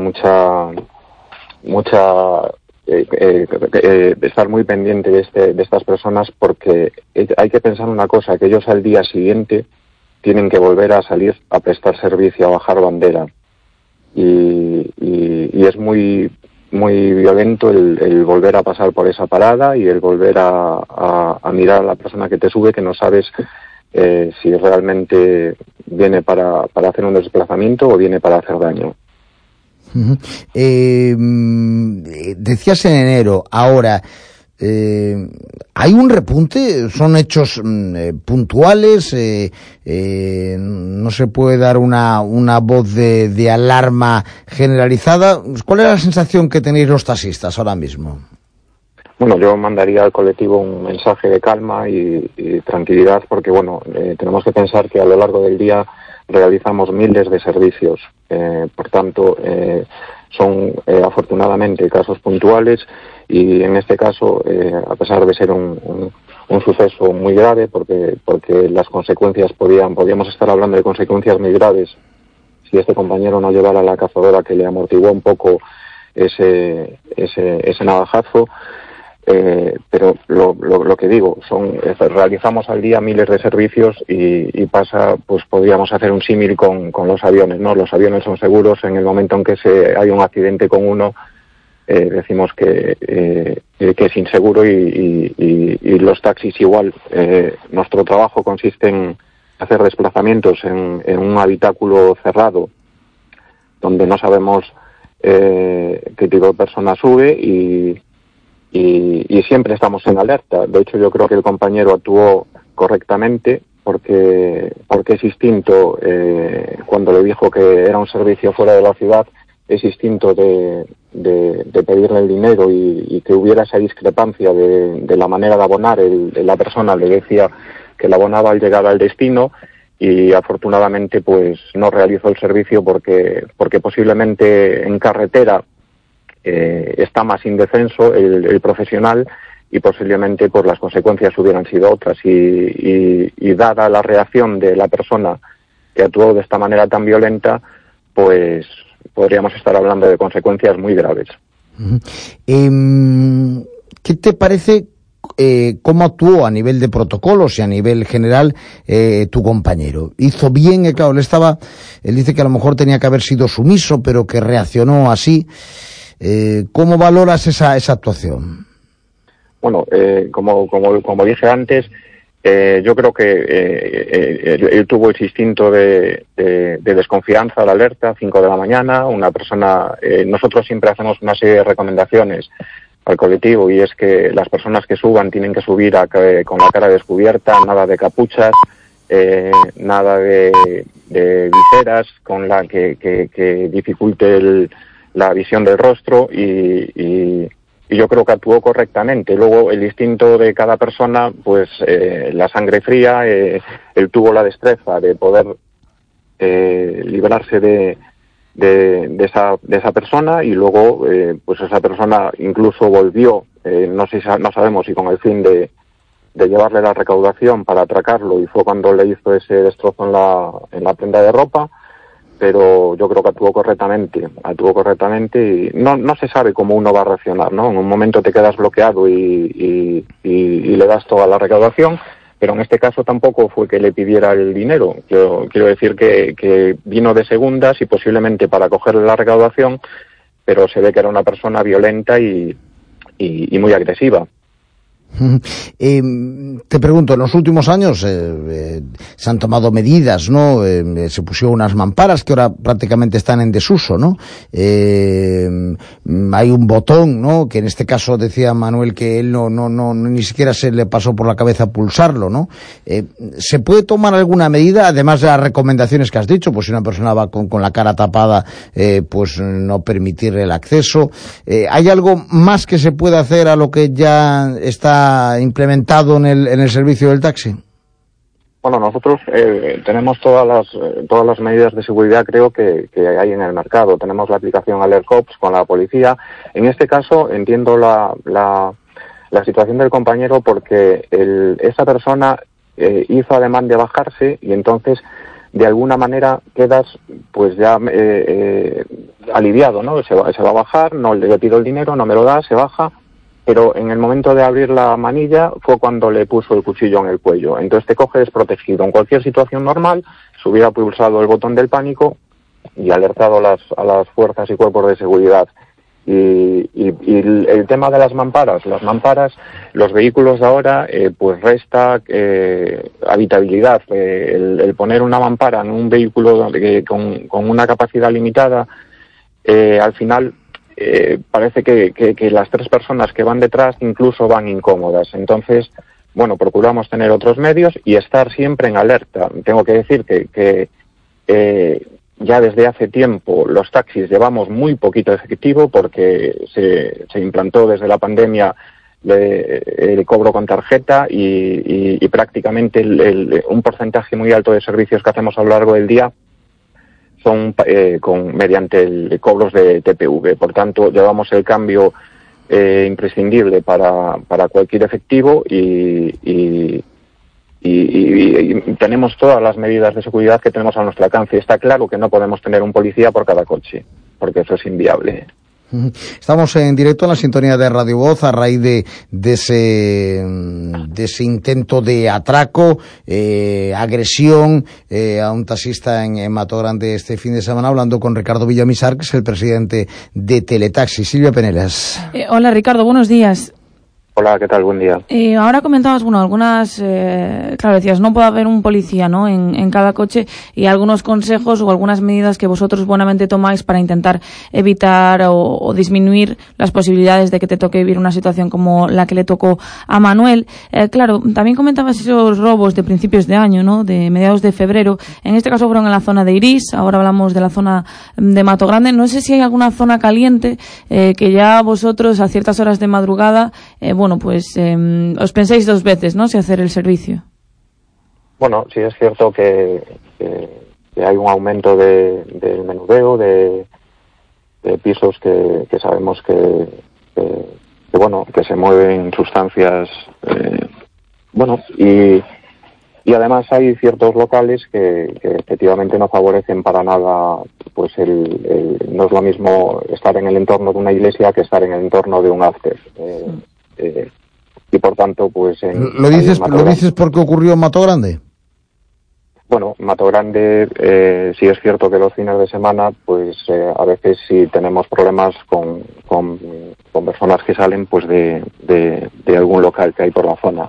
S11: estar muy pendiente de estas personas, porque hay que pensar una cosa, que ellos al día siguiente tienen que volver a salir a prestar servicio, a bajar bandera, y es muy muy violento el volver a pasar por esa parada y el volver a mirar a la persona que te sube, que no sabes si realmente viene para hacer un desplazamiento o viene para hacer daño.
S2: Uh-huh. Decías en enero, ahora ¿hay un repunte? ¿Son hechos puntuales? ¿No se puede dar una voz de alarma generalizada? ¿Cuál es la sensación que tenéis los taxistas ahora mismo?
S11: Bueno, yo mandaría al colectivo un mensaje de calma y tranquilidad, porque bueno, tenemos que pensar que a lo largo del día realizamos miles de servicios, por tanto son afortunadamente casos puntuales, y en este caso, a pesar de ser un suceso muy grave, porque las consecuencias podíamos estar hablando de consecuencias muy graves si este compañero no llevara la cazadora que le amortiguó un poco ese navajazo. Pero lo que digo, realizamos al día miles de servicios y pasa, pues podríamos hacer un símil con los aviones, ¿no? Los aviones son seguros. En el momento en que hay un accidente con uno, decimos que es inseguro, y los taxis igual. Nuestro trabajo consiste en hacer desplazamientos en un habitáculo cerrado, donde no sabemos qué tipo de persona sube, y siempre estamos en alerta. De hecho, yo creo que el compañero actuó correctamente, porque es instinto, cuando le dijo que era un servicio fuera de la ciudad, es instinto de pedirle el dinero, y que hubiera esa discrepancia de la manera de abonar. La persona le decía que la abonaba al llegar al destino, y afortunadamente pues no realizó el servicio porque posiblemente en carretera está más indefenso el profesional, y posiblemente pues las consecuencias hubieran sido otras, y dada la reacción de la persona que actuó de esta manera tan violenta, pues podríamos estar hablando de consecuencias muy graves.
S2: ¿Qué te parece cómo actuó a nivel de protocolos y a nivel general tu compañero. Hizo bien, claro, él dice que a lo mejor tenía que haber sido sumiso, pero que reaccionó así. ¿Cómo valoras esa actuación?
S11: Bueno, como dije antes, yo creo que él tuvo ese instinto de desconfianza, de alerta, 5 de la mañana, una persona... nosotros siempre hacemos una serie de recomendaciones al colectivo, y es que las personas que suban tienen que subir con la cara descubierta, nada de capuchas, nada de viseras con la que dificulte la visión del rostro, y yo creo que actuó correctamente. Luego el instinto de cada persona, pues la sangre fría, él tuvo la destreza de poder librarse de esa persona, y luego pues esa persona incluso volvió, no sabemos si con el fin de llevarle la recaudación para atracarlo, y fue cuando le hizo ese destrozo en la prenda de ropa. Pero yo creo que actuó correctamente, y no se sabe cómo uno va a reaccionar, ¿no? En un momento te quedas bloqueado y le das toda la recaudación, pero en este caso tampoco fue que le pidiera el dinero. Yo quiero decir que vino de segundas y posiblemente para cogerle la recaudación, pero se ve que era una persona violenta y muy agresiva.
S2: Te pregunto, en los últimos años se han tomado medidas, ¿no? Se pusieron unas mamparas que ahora prácticamente están en desuso, ¿no? Hay un botón, ¿no? Que en este caso decía Manuel que él no ni siquiera se le pasó por la cabeza pulsarlo, ¿no? ¿Se puede tomar alguna medida, además de las recomendaciones que has dicho? Pues si una persona va con la cara tapada, pues no permitirle el acceso. ¿Hay algo más que se puede hacer a lo que ya está implementado en el servicio del taxi?
S11: Bueno, nosotros tenemos todas las medidas de seguridad, creo que hay en el mercado. Tenemos la aplicación Alert Cops con la policía. En este caso entiendo la situación del compañero, porque esa persona hizo ademán de bajarse, y entonces de alguna manera quedas pues ya aliviado, ¿no? Se va a bajar, no le pido el dinero, no me lo da, se baja. Pero en el momento de abrir la manilla fue cuando le puso el cuchillo en el cuello. Entonces te coge desprotegido. En cualquier situación normal se hubiera pulsado el botón del pánico y alertado a las fuerzas y cuerpos de seguridad. Y el tema de las mamparas, los vehículos de ahora, pues resta habitabilidad. El poner una mampara en un vehículo con una capacidad limitada, al final... parece que las 3 personas que van detrás incluso van incómodas. Entonces, bueno, procuramos tener otros medios y estar siempre en alerta. Tengo que decir que ya desde hace tiempo los taxis llevamos muy poquito efectivo, porque se implantó desde la pandemia el cobro con tarjeta, y prácticamente un porcentaje muy alto de servicios que hacemos a lo largo del día son mediante cobros de TPV. Por tanto, llevamos el cambio imprescindible para cualquier efectivo, y tenemos todas las medidas de seguridad que tenemos a nuestro alcance. Está claro que no podemos tener un policía por cada coche, porque eso es inviable.
S2: Estamos en directo en la sintonía de Radio Voz a raíz de ese intento de atraco, agresión a un taxista en Matogrande este fin de semana, hablando con Ricardo Villamizar, que es el presidente de Teletaxi. Silvia Penelas.
S6: Hola Ricardo, buenos días.
S11: Hola, ¿qué tal? Buen día.
S6: Ahora comentabas, algunas, claro, decías, no puede haber un policía, ¿no?, en cada coche, y algunos consejos o algunas medidas que vosotros buenamente tomáis para intentar evitar o disminuir las posibilidades de que te toque vivir una situación como la que le tocó a Manuel. Claro, también comentabas esos robos de principios de año, ¿no?, de mediados de febrero. En este caso fueron en la zona de Irís, ahora hablamos de la zona de Matogrande. No sé si hay alguna zona caliente que ya vosotros a ciertas horas de madrugada, os pensáis 2 veces, ¿no?, si hacer el servicio.
S11: Bueno, sí es cierto que hay un aumento del menudeo, de pisos que sabemos que se mueven sustancias, y además hay ciertos locales que efectivamente no favorecen para nada, pues no es lo mismo estar en el entorno de una iglesia que estar en el entorno de un after. por tanto, pues...
S2: ¿Lo dices porque ocurrió en Mato Grande?
S11: Bueno, Mato Grande, sí es cierto que los fines de semana, pues a veces sí tenemos problemas con personas que salen pues de algún local que hay por la zona.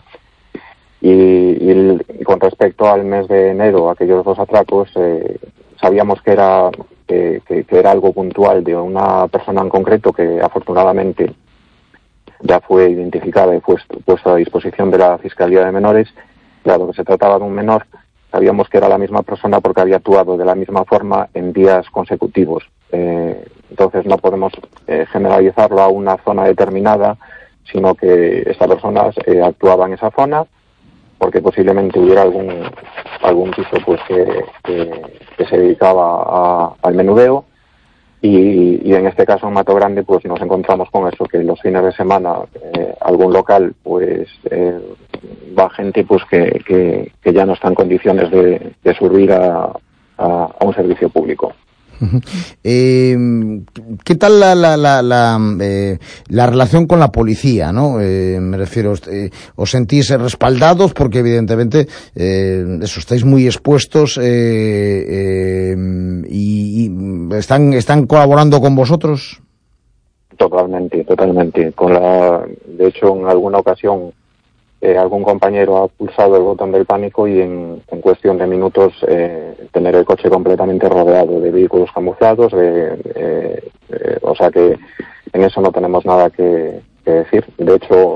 S11: Y con respecto al mes de enero, aquellos 2 atracos, sabíamos que era algo puntual de una persona en concreto que afortunadamente ya fue identificada y puesta a disposición de la Fiscalía de Menores. Dado que se trataba de un menor, sabíamos que era la misma persona porque había actuado de la misma forma en días consecutivos. Entonces no podemos generalizarlo a una zona determinada, sino que esta persona actuaba en esa zona porque posiblemente hubiera algún piso pues que se dedicaba al menudeo. Y en este caso en Mato Grande pues nos encontramos con eso, que los fines de semana algún local pues va gente pues que ya no está en condiciones de servir a un servicio público.
S2: ¿Qué tal la relación con la policía, ¿no? Me refiero, ¿os sentís respaldados? Porque evidentemente estáis muy expuestos y están colaborando con vosotros.
S11: Totalmente. De hecho, en alguna ocasión algún compañero ha pulsado el botón del pánico y en cuestión de minutos tener el coche completamente rodeado de vehículos camuflados, o sea que en eso no tenemos nada que decir. De hecho,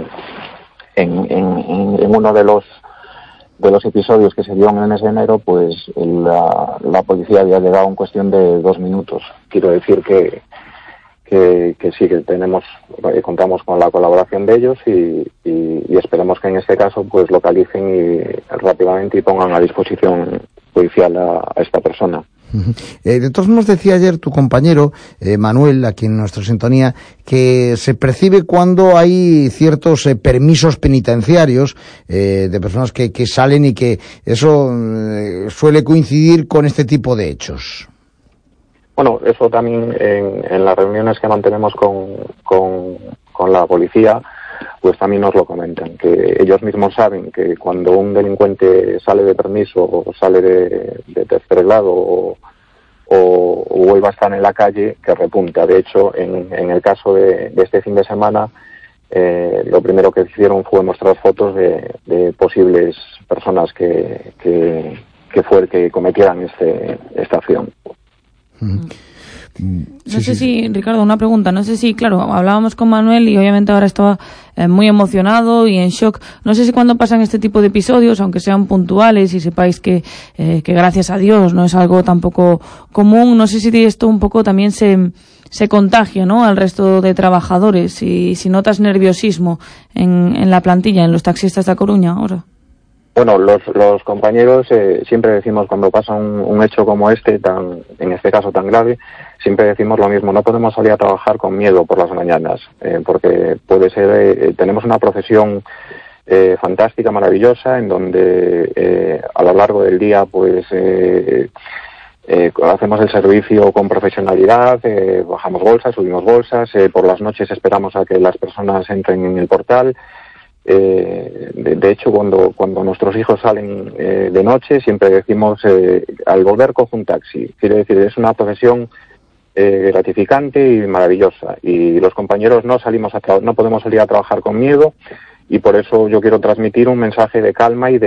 S11: en uno de los episodios que se dio en el mes de enero, pues la policía había llegado en cuestión de 2 minutos. Quiero decir que sí, que contamos con la colaboración de ellos y esperemos que en este caso pues localicen rápidamente y pongan a disposición judicial a esta persona.
S2: De todos modos, decía ayer tu compañero Manuel, aquí en nuestra sintonía, que se percibe cuando hay ciertos permisos penitenciarios de personas que salen y que eso suele coincidir con este tipo de hechos.
S11: Bueno, eso también en las reuniones que mantenemos con la policía, pues también nos lo comentan, que ellos mismos saben que cuando un delincuente sale de permiso o sale de tercer grado o vuelva a estar en la calle, que repunta. De hecho, en el caso de este fin de semana, lo primero que hicieron fue mostrar fotos de posibles personas que cometieran esta acción.
S6: No sé si, Ricardo, una pregunta, no sé si, claro, hablábamos con Manuel y obviamente ahora estaba muy emocionado y en shock. No sé si cuando pasan este tipo de episodios, aunque sean puntuales y sepáis que gracias a Dios no es algo tampoco común, no sé si esto un poco también se contagia, ¿no?, al resto de trabajadores y si notas nerviosismo en la plantilla, en los taxistas de A Coruña ahora.
S11: Bueno, los compañeros siempre decimos cuando pasa un hecho como en este caso tan grave, siempre decimos lo mismo: no podemos salir a trabajar con miedo por las mañanas, porque puede ser, tenemos una profesión fantástica, maravillosa, en donde a lo largo del día pues hacemos el servicio con profesionalidad, bajamos bolsas, subimos bolsas, por las noches esperamos a que las personas entren en el portal. De hecho, cuando nuestros hijos salen de noche, siempre decimos al volver cojo un taxi. Quiere decir, es una profesión gratificante y maravillosa, y los compañeros no podemos salir a trabajar con miedo, y por eso yo quiero transmitir un mensaje de calma y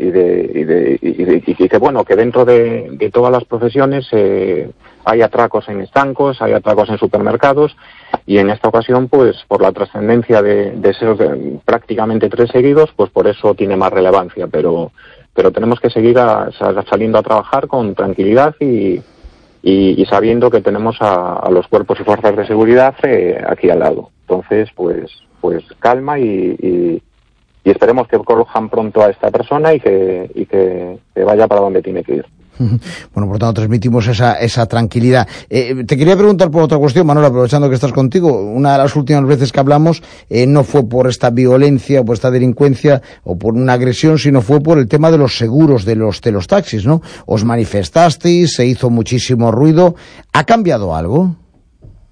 S11: que bueno, que dentro de todas las profesiones hay atracos en estancos, hay atracos en supermercados, y en esta ocasión, pues por la trascendencia de ser prácticamente 3 seguidos, pues por eso tiene más relevancia, pero tenemos que seguir saliendo a trabajar con tranquilidad y sabiendo que tenemos a los cuerpos y fuerzas de seguridad aquí al lado. Entonces, pues calma y esperemos que cojan pronto a esta persona y que vaya para donde tiene que ir.
S2: Bueno, por tanto, transmitimos esa tranquilidad. Te quería preguntar por otra cuestión, Manuel, aprovechando que estás contigo. Una de las últimas veces que hablamos no fue por esta violencia o por esta delincuencia o por una agresión, sino fue por el tema de los seguros de los taxis, ¿no? Os manifestasteis, se hizo muchísimo ruido. ¿Ha cambiado algo?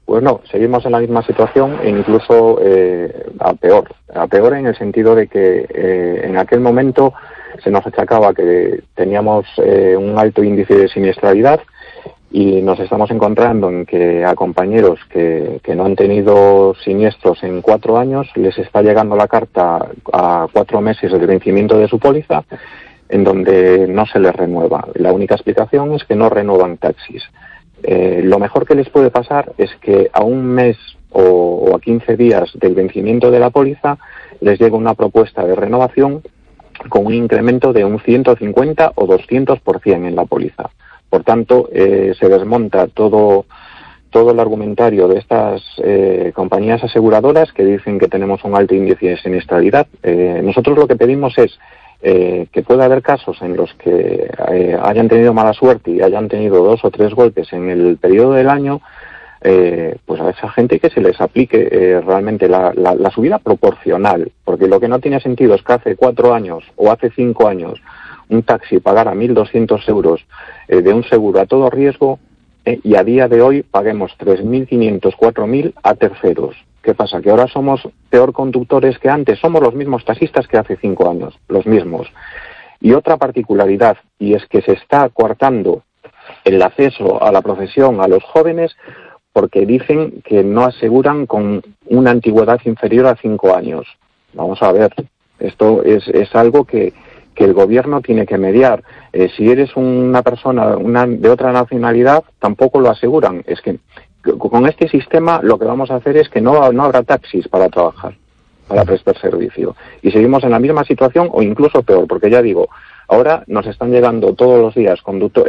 S11: Pues no, seguimos en la misma situación e incluso a peor en el sentido de que en aquel momento se nos achacaba que teníamos un alto índice de siniestralidad y nos estamos encontrando en que a compañeros que no han tenido siniestros en 4 años les está llegando la carta a 4 meses del vencimiento de su póliza en donde no se les renueva. La única explicación es que no renuevan taxis. Lo mejor que les puede pasar es que a un mes o a 15 días del vencimiento de la póliza les llegue una propuesta de renovación con un incremento de un 150 o 200% en la póliza. Por tanto, se desmonta todo el argumentario de estas compañías aseguradoras que dicen que tenemos un alto índice de siniestralidad. Nosotros lo que pedimos es que pueda haber casos en los que hayan tenido mala suerte y hayan tenido 2 o 3 golpes en el periodo del año, pues a esa gente que se les aplique realmente la subida proporcional, porque lo que no tiene sentido es que hace 4 años o hace 5 años un taxi pagara 1.200 euros de un seguro a todo riesgo y a día de hoy paguemos 3.500, 4.000 a terceros. ¿Qué pasa? Que ahora somos peor conductores que antes, somos los mismos taxistas que hace 5 años, los mismos. Y otra particularidad, y es que se está coartando el acceso a la profesión a los jóvenes porque dicen que no aseguran con una antigüedad inferior a 5 años. Vamos a ver, esto es algo que el gobierno tiene que mediar. Si eres una persona de otra nacionalidad, tampoco lo aseguran. Es que con este sistema lo que vamos a hacer es que no habrá taxis para trabajar, para prestar servicio. Y seguimos en la misma situación o incluso peor, porque ya digo, ahora nos están llegando todos los días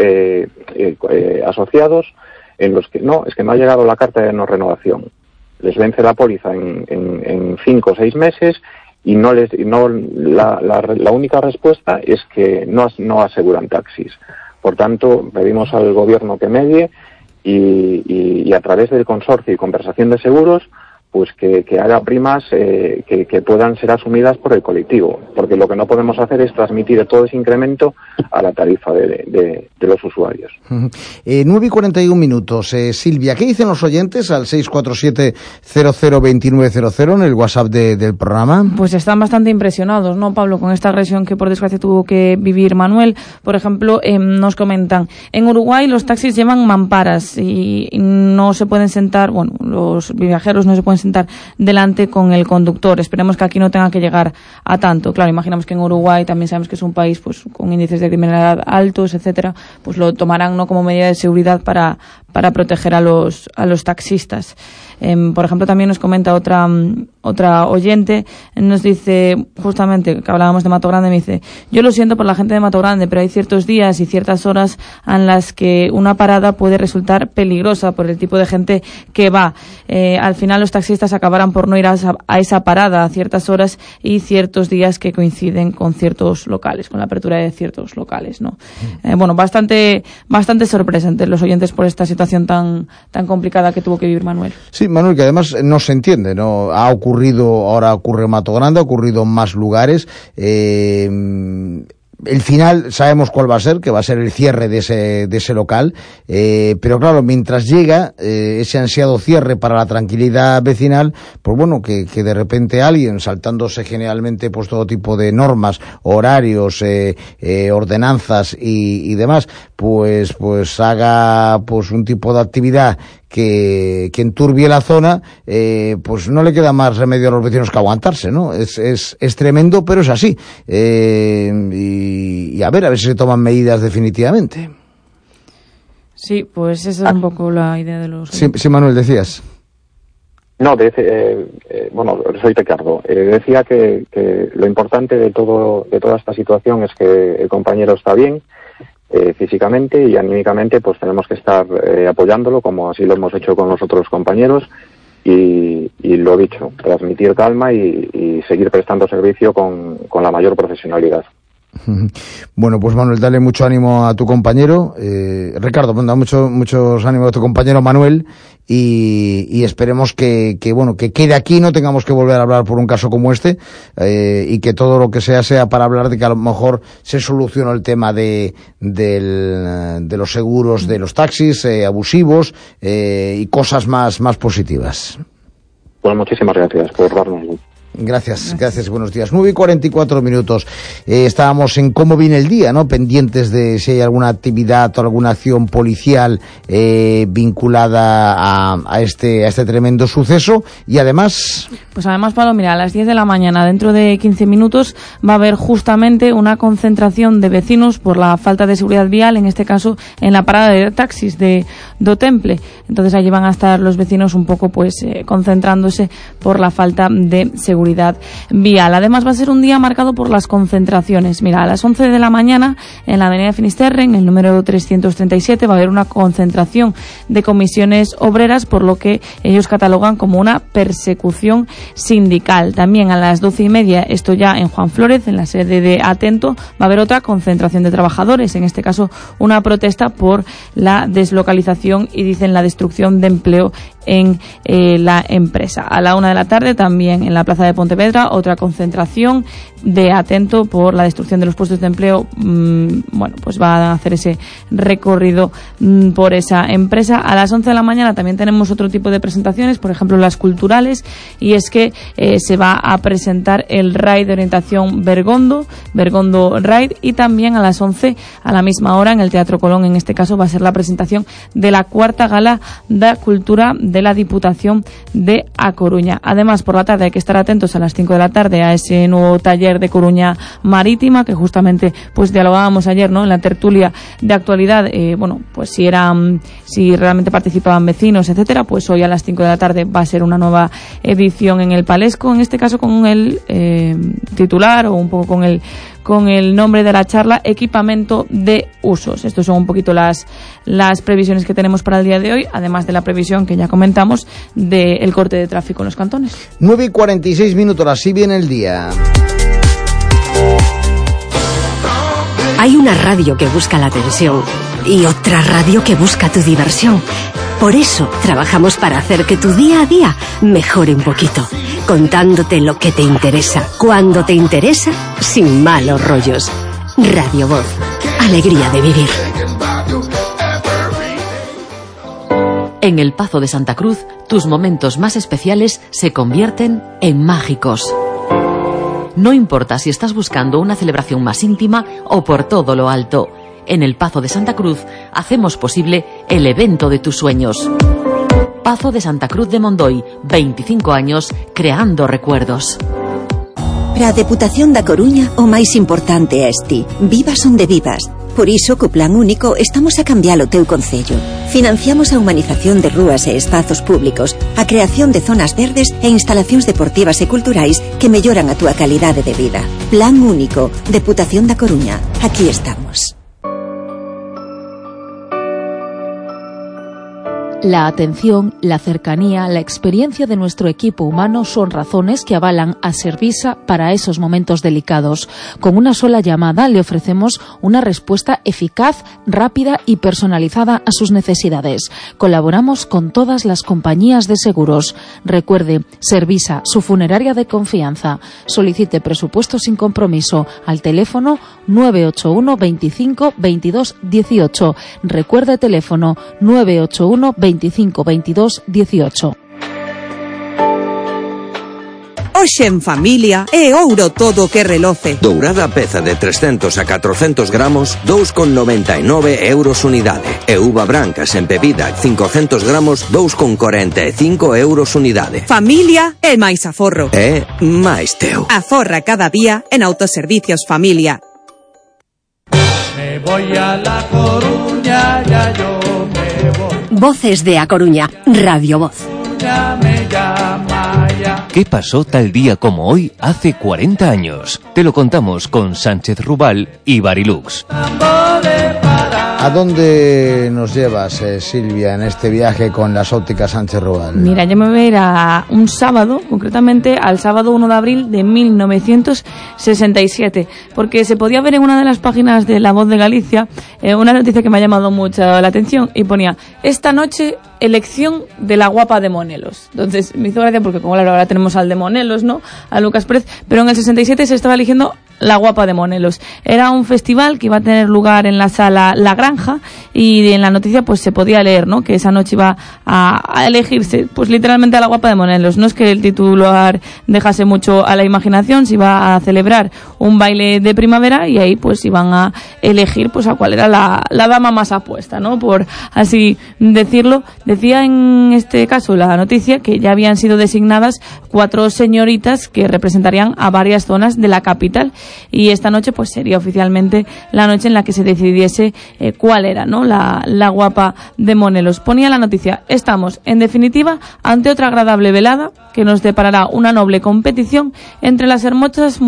S11: asociados en los que no ha llegado la carta de no renovación. Les vence la póliza en 5 o 6 meses y la única respuesta es que no aseguran taxis. Por tanto, pedimos al gobierno que medie y a través del consorcio y conversación de seguros, pues que haga primas que puedan ser asumidas por el colectivo, porque lo que no podemos hacer es transmitir todo ese incremento a la tarifa de los usuarios.
S2: 9:41. Silvia, ¿qué dicen los oyentes al 647-002900 en el WhatsApp del programa?
S6: Pues están bastante impresionados, ¿no, Pablo? Con esta agresión que por desgracia tuvo que vivir Manuel. Por ejemplo, nos comentan, en Uruguay los taxis llevan mamparas y no se pueden sentar, bueno, los viajeros no se pueden sentar delante con el conductor. Esperemos que aquí no tenga que llegar a tanto. Claro, imaginamos que en Uruguay también sabemos que es un país pues con índices de criminalidad altos, etcétera, pues lo tomarán no como medida de seguridad para proteger a los taxistas. Por ejemplo, también nos comenta otra oyente, nos dice, justamente, que hablábamos de Mato Grande, me dice, yo lo siento por la gente de Mato Grande, pero hay ciertos días y ciertas horas en las que una parada puede resultar peligrosa por el tipo de gente que va. Al final los taxistas acabarán por no ir a esa parada a ciertas horas y ciertos días que coinciden con ciertos locales, con la apertura de ciertos locales, ¿no? Bueno, bastante sorpresa entre los oyentes por esta situación tan complicada que tuvo que vivir Manuel.
S2: Sí, Manuel, que además no se entiende, ¿no? Ahora ocurre en Mato Grande, ha ocurrido en más lugares. El final sabemos cuál va a ser, que va a ser el cierre de ese local, pero claro, mientras llega ese ansiado cierre para la tranquilidad vecinal, pues bueno, que de repente alguien, saltándose generalmente pues todo tipo de normas, horarios, ordenanzas y demás, pues haga pues un tipo de actividad que enturbie la zona, pues no le queda más remedio a los vecinos que aguantarse, ¿no? Es tremendo, pero es así. Y a ver si se toman medidas definitivamente.
S6: Sí, pues esa es un poco la idea de los...
S2: Sí, Manuel, decías.
S11: No, bueno, soy Ricardo. Decía que lo importante de toda esta situación es que el compañero está bien, físicamente y anímicamente, pues tenemos que estar apoyándolo, como así lo hemos hecho con los otros compañeros, y lo dicho, transmitir calma y seguir prestando servicio con la mayor profesionalidad.
S2: Bueno, pues Manuel, dale mucho ánimo a tu compañero. Ricardo, da muchos ánimos a tu compañero Manuel y esperemos que quede aquí, no tengamos que volver a hablar por un caso como este, y que todo lo que sea para hablar de que a lo mejor se solucionó el tema de los seguros de los taxis abusivos y cosas más positivas.
S11: Bueno, muchísimas gracias por darnos.
S2: Gracias, buenos días. 9:44. Estábamos en cómo viene el día, ¿no? Pendientes de si hay alguna actividad o alguna acción policial vinculada a este tremendo suceso. Y además...
S6: Pues además, Pablo, mira, a las 10 de la mañana, dentro de 15 minutos, va a haber justamente una concentración de vecinos por la falta de seguridad vial, en este caso en la parada de taxis de Do Temple. Entonces allí van a estar los vecinos un poco concentrándose por la falta de seguridad vial. Además va a ser un día marcado por las concentraciones. Mira, a las 11 de la mañana en la avenida Finisterre, en el número 337, va a haber una concentración de comisiones obreras, por lo que ellos catalogan como una persecución sindical. También a las 12:30, esto ya en Juan Flórez, en la sede de Atento, va a haber otra concentración de trabajadores, en este caso una protesta por la deslocalización y dicen la destrucción de empleo en la empresa. A la 1 de la tarde también en la plaza de Pontevedra, otra concentración de Atento por la destrucción de los puestos de empleo. Pues va a hacer ese recorrido por esa empresa. A las 11 de la mañana también tenemos otro tipo de presentaciones, por ejemplo las culturales, y es que se va a presentar el RAI de orientación Bergondo Ride, y también a las 11, a la misma hora, en el Teatro Colón, en este caso va a ser la presentación de la cuarta gala da Cultura de la Diputación de A Coruña. Además, por la tarde hay que estar atentos a las 5 de la tarde a ese nuevo taller de Coruña Marítima, que justamente dialogábamos ayer, ¿no?, en la tertulia de actualidad, si realmente participaban vecinos, etcétera. Pues hoy a las 5 de la tarde va a ser una nueva edición en el Palesco, en este caso con el titular, o un poco con el nombre de la charla, equipamiento de usos. Estos son un poquito las previsiones que tenemos para el día de hoy, además de la previsión que ya comentamos del corte de tráfico en los cantones.
S2: 9:46, así viene el día.
S1: Hay una radio que busca la atención y otra radio que busca tu diversión. Por eso trabajamos para hacer que tu día a día mejore un poquito, contándote lo que te interesa, cuando te interesa, sin malos rollos. Radio Voz, alegría de vivir.
S12: En el Pazo de Santa Cruz, tus momentos más especiales se convierten en mágicos. No importa si estás buscando una celebración más íntima o por todo lo alto, en el Pazo de Santa Cruz hacemos posible el evento de tus sueños. Pazo de Santa Cruz de Mondoy, 25 años creando recuerdos.
S13: Para a Deputación da Coruña, o máis importante é ti. Vivas onde vivas. Por iso, co Plan Único, estamos a cambiar o teu concello. Financiamos a humanización de rúas e espazos públicos, a creación de zonas verdes e instalacións deportivas e culturais que melloran a túa calidade de vida. Plan Único, Deputación da Coruña. Aquí estamos.
S14: La atención, la cercanía, la experiencia de nuestro equipo humano son razones que avalan a Servisa para esos momentos delicados. Con una sola llamada le ofrecemos una respuesta eficaz, rápida y personalizada a sus necesidades. Colaboramos con todas las compañías de seguros. Recuerde, Servisa, su funeraria de confianza. Solicite presupuesto sin compromiso al teléfono 981 25 22 18. Recuerde teléfono 981 25 22 18.
S15: Hoxe en familia é ouro todo que reloce.
S16: Dourada peza de 300 a 400 gramos, 2,99 euros unidade. E uva branca sen bebida 500 gramos, 2,45 euros unidade.
S15: Familia é máis aforro.
S16: É máis teu.
S15: Aforra cada día en Autoservicios Familia.
S17: Me voy a La Coruña, ya yo me voy.
S1: Voces de A Coruña, Radio Voz.
S3: ¿Qué pasó tal día como hoy hace 40 años? Te lo contamos con Sánchez Rubal y Barilux.
S17: Tambores para
S2: ¿A dónde nos llevas, Silvia, en este viaje con las ópticas Sánchez Rubal?
S6: Mira, yo me voy a ir a un sábado, concretamente al sábado 1 de abril de 1967, porque se podía ver en una de las páginas de La Voz de Galicia una noticia que me ha llamado mucho la atención y ponía: esta noche elección de la guapa de Monelos. Entonces me hizo gracia porque como ahora tenemos al de Monelos, ¿no?, a Lucas Pérez, pero en el 67 se estaba eligiendo la guapa de Monelos. Era un festival que iba a tener lugar en la sala La Granja y en la noticia pues se podía leer, ¿no?, que esa noche iba a elegirse pues literalmente a la guapa de Monelos. No es que el titular dejase mucho a la imaginación, se iba a celebrar un baile de primavera y ahí pues iban a elegir pues a cuál era la dama más apuesta, ¿no?, por así decirlo. Decía en este caso la noticia que ya habían sido designadas 4 señoritas que representarían a varias zonas de la capital y esta noche pues sería oficialmente la noche en la que se decidiese cuál era, ¿no?, la guapa de Monelos. Ponía la noticia: estamos en definitiva ante otra agradable velada que nos deparará una noble competición entre las hermosas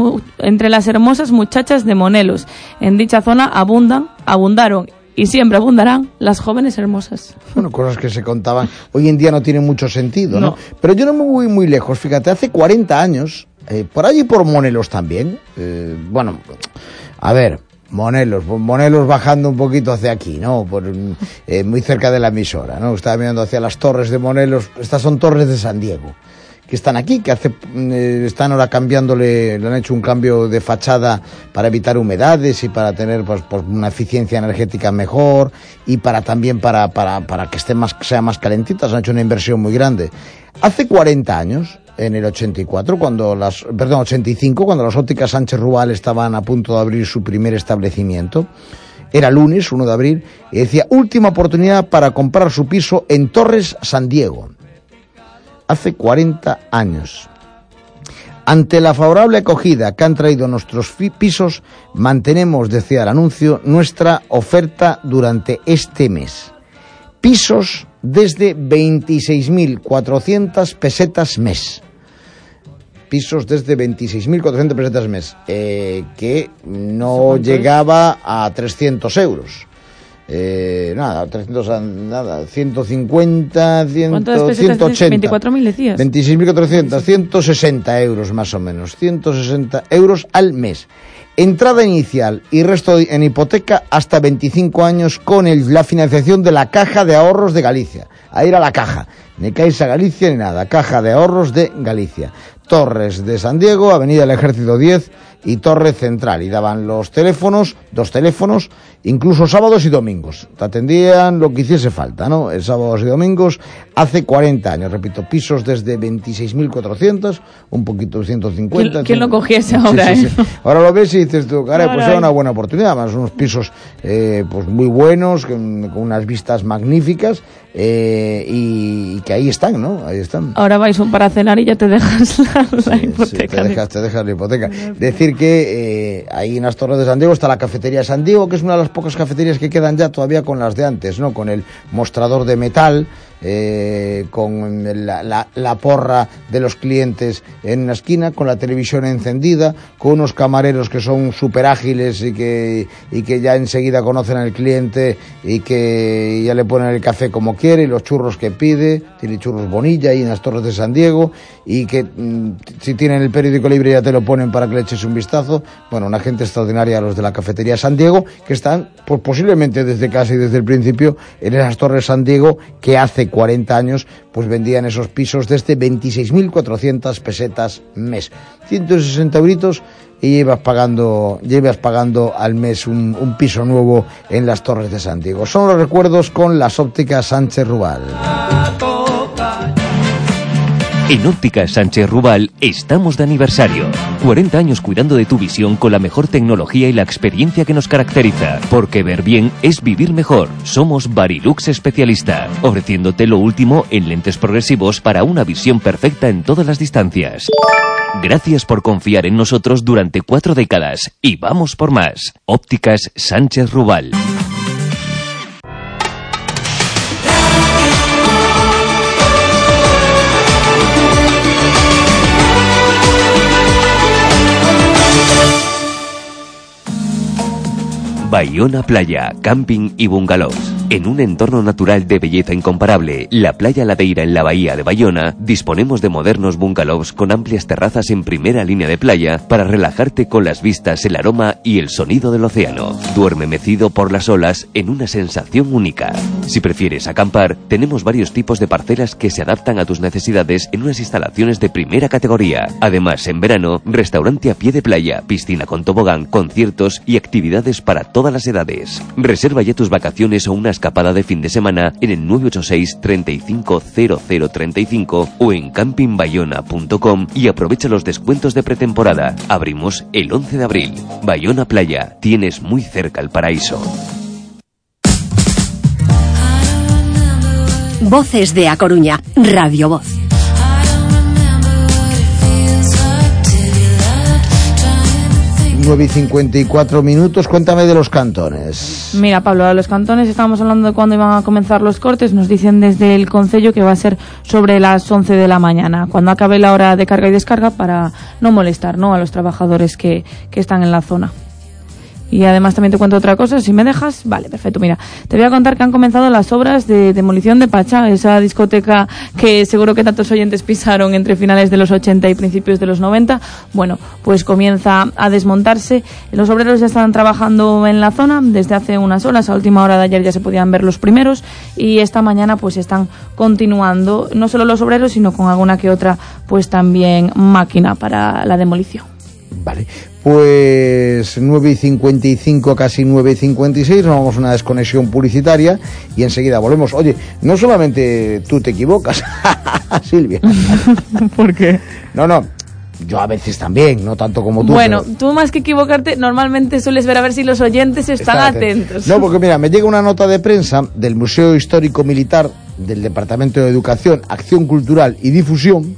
S6: muchachas de Monelos. En dicha zona abundaron y siempre abundarán las jóvenes hermosas.
S2: Bueno, cosas que se contaban. Hoy en día no tienen mucho sentido, ¿no? Pero yo no me voy muy lejos. Fíjate, hace 40 años, por allí por Monelos también, bueno, a ver, Monelos bajando un poquito hacia aquí, ¿no?, muy cerca de la emisora, ¿no? Estaba mirando hacia las torres de Monelos. Estas son torres de San Diego, que están aquí, que están ahora cambiándole, le han hecho un cambio de fachada para evitar humedades y para tener pues una eficiencia energética mejor y también para que sea más calentitas. Han hecho una inversión muy grande. Hace 40 años, en el 85, cuando las ópticas Sánchez Rubal estaban a punto de abrir su primer establecimiento, era lunes 1 de abril, y decía: última oportunidad para comprar su piso en Torres San Diego. Hace 40 años. Ante la favorable acogida que han traído nuestros pisos, mantenemos, decía el anuncio, nuestra oferta durante este mes. Pisos desde 26.400 pesetas mes. Pisos desde 26.400 pesetas mes, que no llegaba a 300 euros. 150, 180.
S6: 24.000 decías.
S2: 26.400, 160 euros más o menos. 160 euros al mes. Entrada inicial y resto en hipoteca hasta 25 años con la financiación de la Caja de Ahorros de Galicia. Ahí era la caja. Ni Caixa Galicia ni nada. Caja de Ahorros de Galicia. Torres de San Diego, Avenida del Ejército 10 y Torre Central. Y daban dos teléfonos, incluso sábados y domingos. Te atendían lo que hiciese falta, ¿no? El sábados y domingos, hace 40 años, repito, pisos desde 26.400, un poquito 150.
S6: ¿Quién lo cogiese ahora?
S2: Sí. Ahora lo ves y dices tú, caray, pues era una buena oportunidad. Además, unos pisos pues muy buenos, con unas vistas magníficas, y que ahí están, ¿no? Ahí están.
S6: Ahora vais para cenar y ya te dejas la hipoteca.
S2: Sí, te dejas la hipoteca. Decir que ahí en las Torres de San Diego está la cafetería San Diego, que es una de las pocas cafeterías que quedan ya todavía con las de antes, ¿no? Con el mostrador de metal, con la porra de los clientes en una esquina, con la televisión encendida, con unos camareros que son súper ágiles y que ya enseguida conocen al cliente y que ya le ponen el café como quiere y los churros que pide. Tiene churros Bonilla ahí en las Torres de San Diego, y que si tienen el periódico libre ya te lo ponen para que le eches un vistazo. Bueno, una gente extraordinaria, los de la cafetería San Diego, que están pues posiblemente desde casi desde el principio en esas Torres San Diego, que hace 40 años pues vendían esos pisos desde 26.400 pesetas mes, 160 euritos, y ibas pagando al mes un piso nuevo en las Torres de San Diego. Son los recuerdos con las ópticas Sánchez Rubal.
S3: En Ópticas Sánchez Rubal estamos de aniversario. 40 años cuidando de tu visión con la mejor tecnología y la experiencia que nos caracteriza. Porque ver bien es vivir mejor. Somos Varilux Especialista, ofreciéndote lo último en lentes progresivos para una visión perfecta en todas las distancias. Gracias por confiar en nosotros durante 4 décadas y vamos por más. Ópticas Sánchez Rubal. Baiona Playa, camping y bungalows. En un entorno natural de belleza incomparable, la playa Ladeira en la bahía de Baiona, disponemos de modernos bungalows con amplias terrazas en primera línea de playa para relajarte con las vistas, el aroma y el sonido del océano. Duerme mecido por las olas en una sensación única. Si prefieres acampar, tenemos varios tipos de parcelas que se adaptan a tus necesidades en unas instalaciones de primera categoría. Además, en verano, restaurante a pie de playa, piscina con tobogán, conciertos y actividades para todas las edades. Reserva ya tus vacaciones o una escapada de fin de semana en el 986 35 00 35 o en campingbayona.com y aprovecha los descuentos de pretemporada. Abrimos el 11 de abril. Baiona Playa, tienes muy cerca el paraíso.
S1: Voces de A Coruña, Radio Voz.
S2: Nueve y 54 minutos, cuéntame de los cantones.
S6: Mira, Pablo, a los cantones estábamos hablando de cuándo iban a comenzar los cortes. Nos dicen desde el Concello que va a ser sobre las 11 de la mañana, cuando acabe la hora de carga y descarga, para no molestar, ¿no?, a los trabajadores que están en la zona. Y además también te cuento otra cosa, si me dejas. Vale, perfecto. Mira, te voy a contar que han comenzado las obras de demolición de Pachá, esa discoteca que seguro que tantos oyentes pisaron entre finales de los 80 y principios de los 90. Bueno, pues comienza a desmontarse. Los obreros ya están trabajando en la zona desde hace unas horas. A última hora de ayer ya se podían ver los primeros y esta mañana pues están continuando, no solo los obreros, sino con alguna que otra pues también máquina para la demolición.
S2: Vale, pues 9 y 55, casi 9 y 56, nos vamos a una desconexión publicitaria y enseguida volvemos. Oye, no solamente tú te equivocas, Silvia.
S6: ¿Por qué?
S2: No, yo a veces también, no tanto como tú.
S6: Bueno,
S2: pero...
S6: tú más que equivocarte, normalmente sueles ver a ver si los oyentes están atentos.
S2: No, porque mira, me llega una nota de prensa del Museo Histórico Militar del Departamento de Educación, Acción Cultural y Difusión.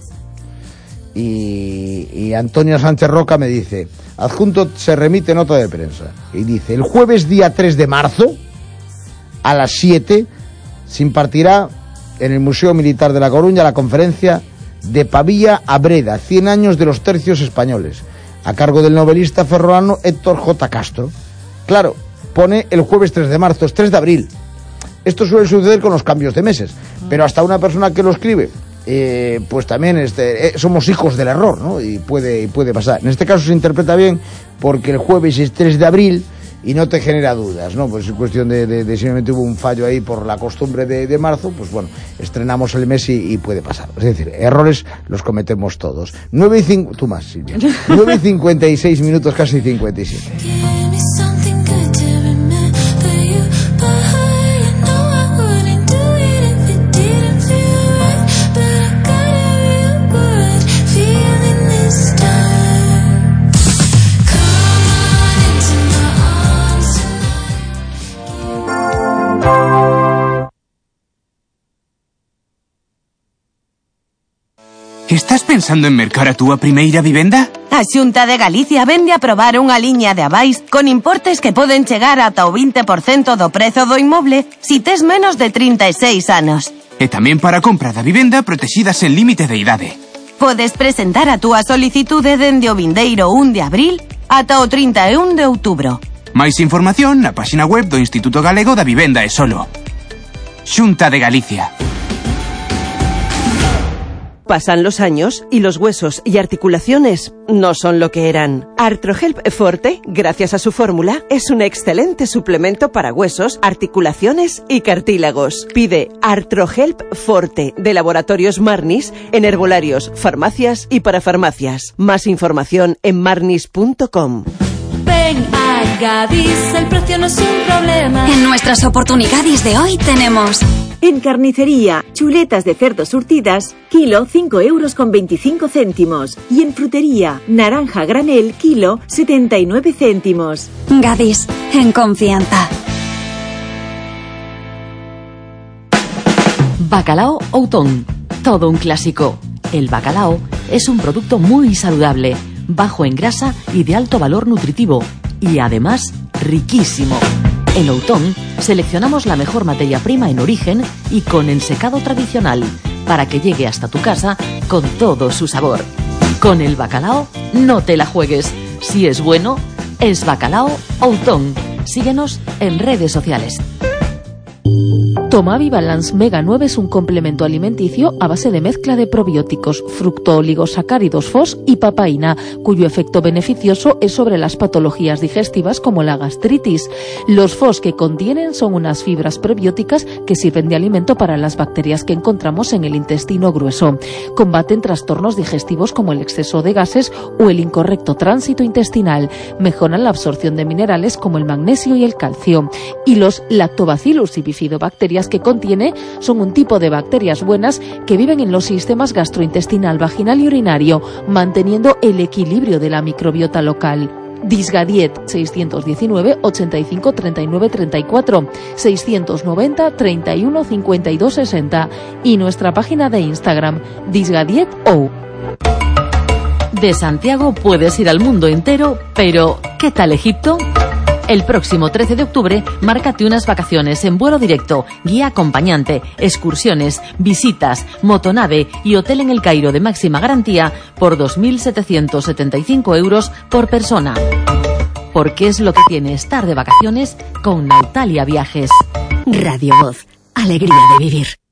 S2: Y Antonio Sánchez Roca me dice, adjunto se remite nota de prensa, y dice, el jueves día 3 de marzo a las 7 se impartirá en el Museo Militar de La Coruña la conferencia de Pavía a Breda, 100 años de los tercios españoles, a cargo del novelista ferrolano Héctor J. Castro. Claro, pone el jueves 3 de marzo, es 3 de abril. Esto suele suceder con los cambios de meses, pero hasta una persona que lo escribe pues también somos hijos del error, ¿no? Y puede pasar. En este caso se interpreta bien porque el jueves es 3 de abril y no te genera dudas, ¿no? Pues es cuestión de simplemente hubo un fallo ahí por la costumbre de marzo, pues bueno, estrenamos el mes y puede pasar. Es decir, errores los cometemos todos. 9 y 5, tú más, Silvia. 9 y 56 minutos, casi 57.
S18: Estás pensando en mercar a túa primeira vivenda?
S19: A Xunta de Galicia vende a aprobar unha liña de avais con importes que poden chegar ata o 20% do prezo do inmoble si tes menos de 36 anos.
S18: E tamén para a compra da vivenda protexidas en límite de idade.
S19: Podes presentar a túa solicitude dende o vindeiro 1 de abril ata o 31 de outubro.
S18: Máis información na páxina web do Instituto Galego da Vivenda e Solo. Xunta de Galicia.
S20: Pasan los años y los huesos y articulaciones no son lo que eran. Artrohelp Forte, gracias a su fórmula, es un excelente suplemento para huesos, articulaciones y cartílagos. Pide Artrohelp Forte de Laboratorios Marnis en herbolarios, farmacias y parafarmacias. Más información en marnis.com.
S21: Ven a Gadis, el precio no es un problema.
S22: En nuestras oportunidades de hoy tenemos...
S23: En carnicería, chuletas de cerdo surtidas, kilo 5,25 €. Y en frutería, naranja granel, kilo 79 céntimos.
S22: Gadis, en confianza.
S12: Bacalao Outón, todo un clásico. El bacalao es un producto muy saludable, bajo en grasa y de alto valor nutritivo, y además riquísimo. En Outón seleccionamos la mejor materia prima en origen y con ensecado tradicional para que llegue hasta tu casa con todo su sabor. Con el bacalao no te la juegues. Si es bueno, es Bacalao Outón. Síguenos en redes sociales.
S14: Tomavi Balance Mega 9 es un complemento alimenticio a base de mezcla de probióticos, fructooligosacáridos FOS y papaína, cuyo efecto beneficioso es sobre las patologías digestivas como la gastritis. Los FOS que contienen son unas fibras prebióticas que sirven de alimento para las bacterias que encontramos en el intestino grueso. Combaten trastornos digestivos como el exceso de gases o el incorrecto tránsito intestinal. Mejoran la absorción de minerales como el magnesio y el calcio. Y los Lactobacillus y bifidobacterias que contiene son un tipo de bacterias buenas que viven en los sistemas gastrointestinal, vaginal y urinario, manteniendo el equilibrio de la microbiota local. Disgadiet 619 85 39 34 690 31 52 60 y nuestra página de Instagram DisgadietO.
S12: De Santiago puedes ir al mundo entero, pero ¿qué tal Egipto? El próximo 13 de octubre, márcate unas vacaciones en vuelo directo, guía acompañante, excursiones, visitas, motonave y hotel en El Cairo de máxima garantía por 2.775 euros por persona. Porque es lo que tiene estar de vacaciones con Nautalia Viajes.
S1: Radio Voz, alegría de vivir.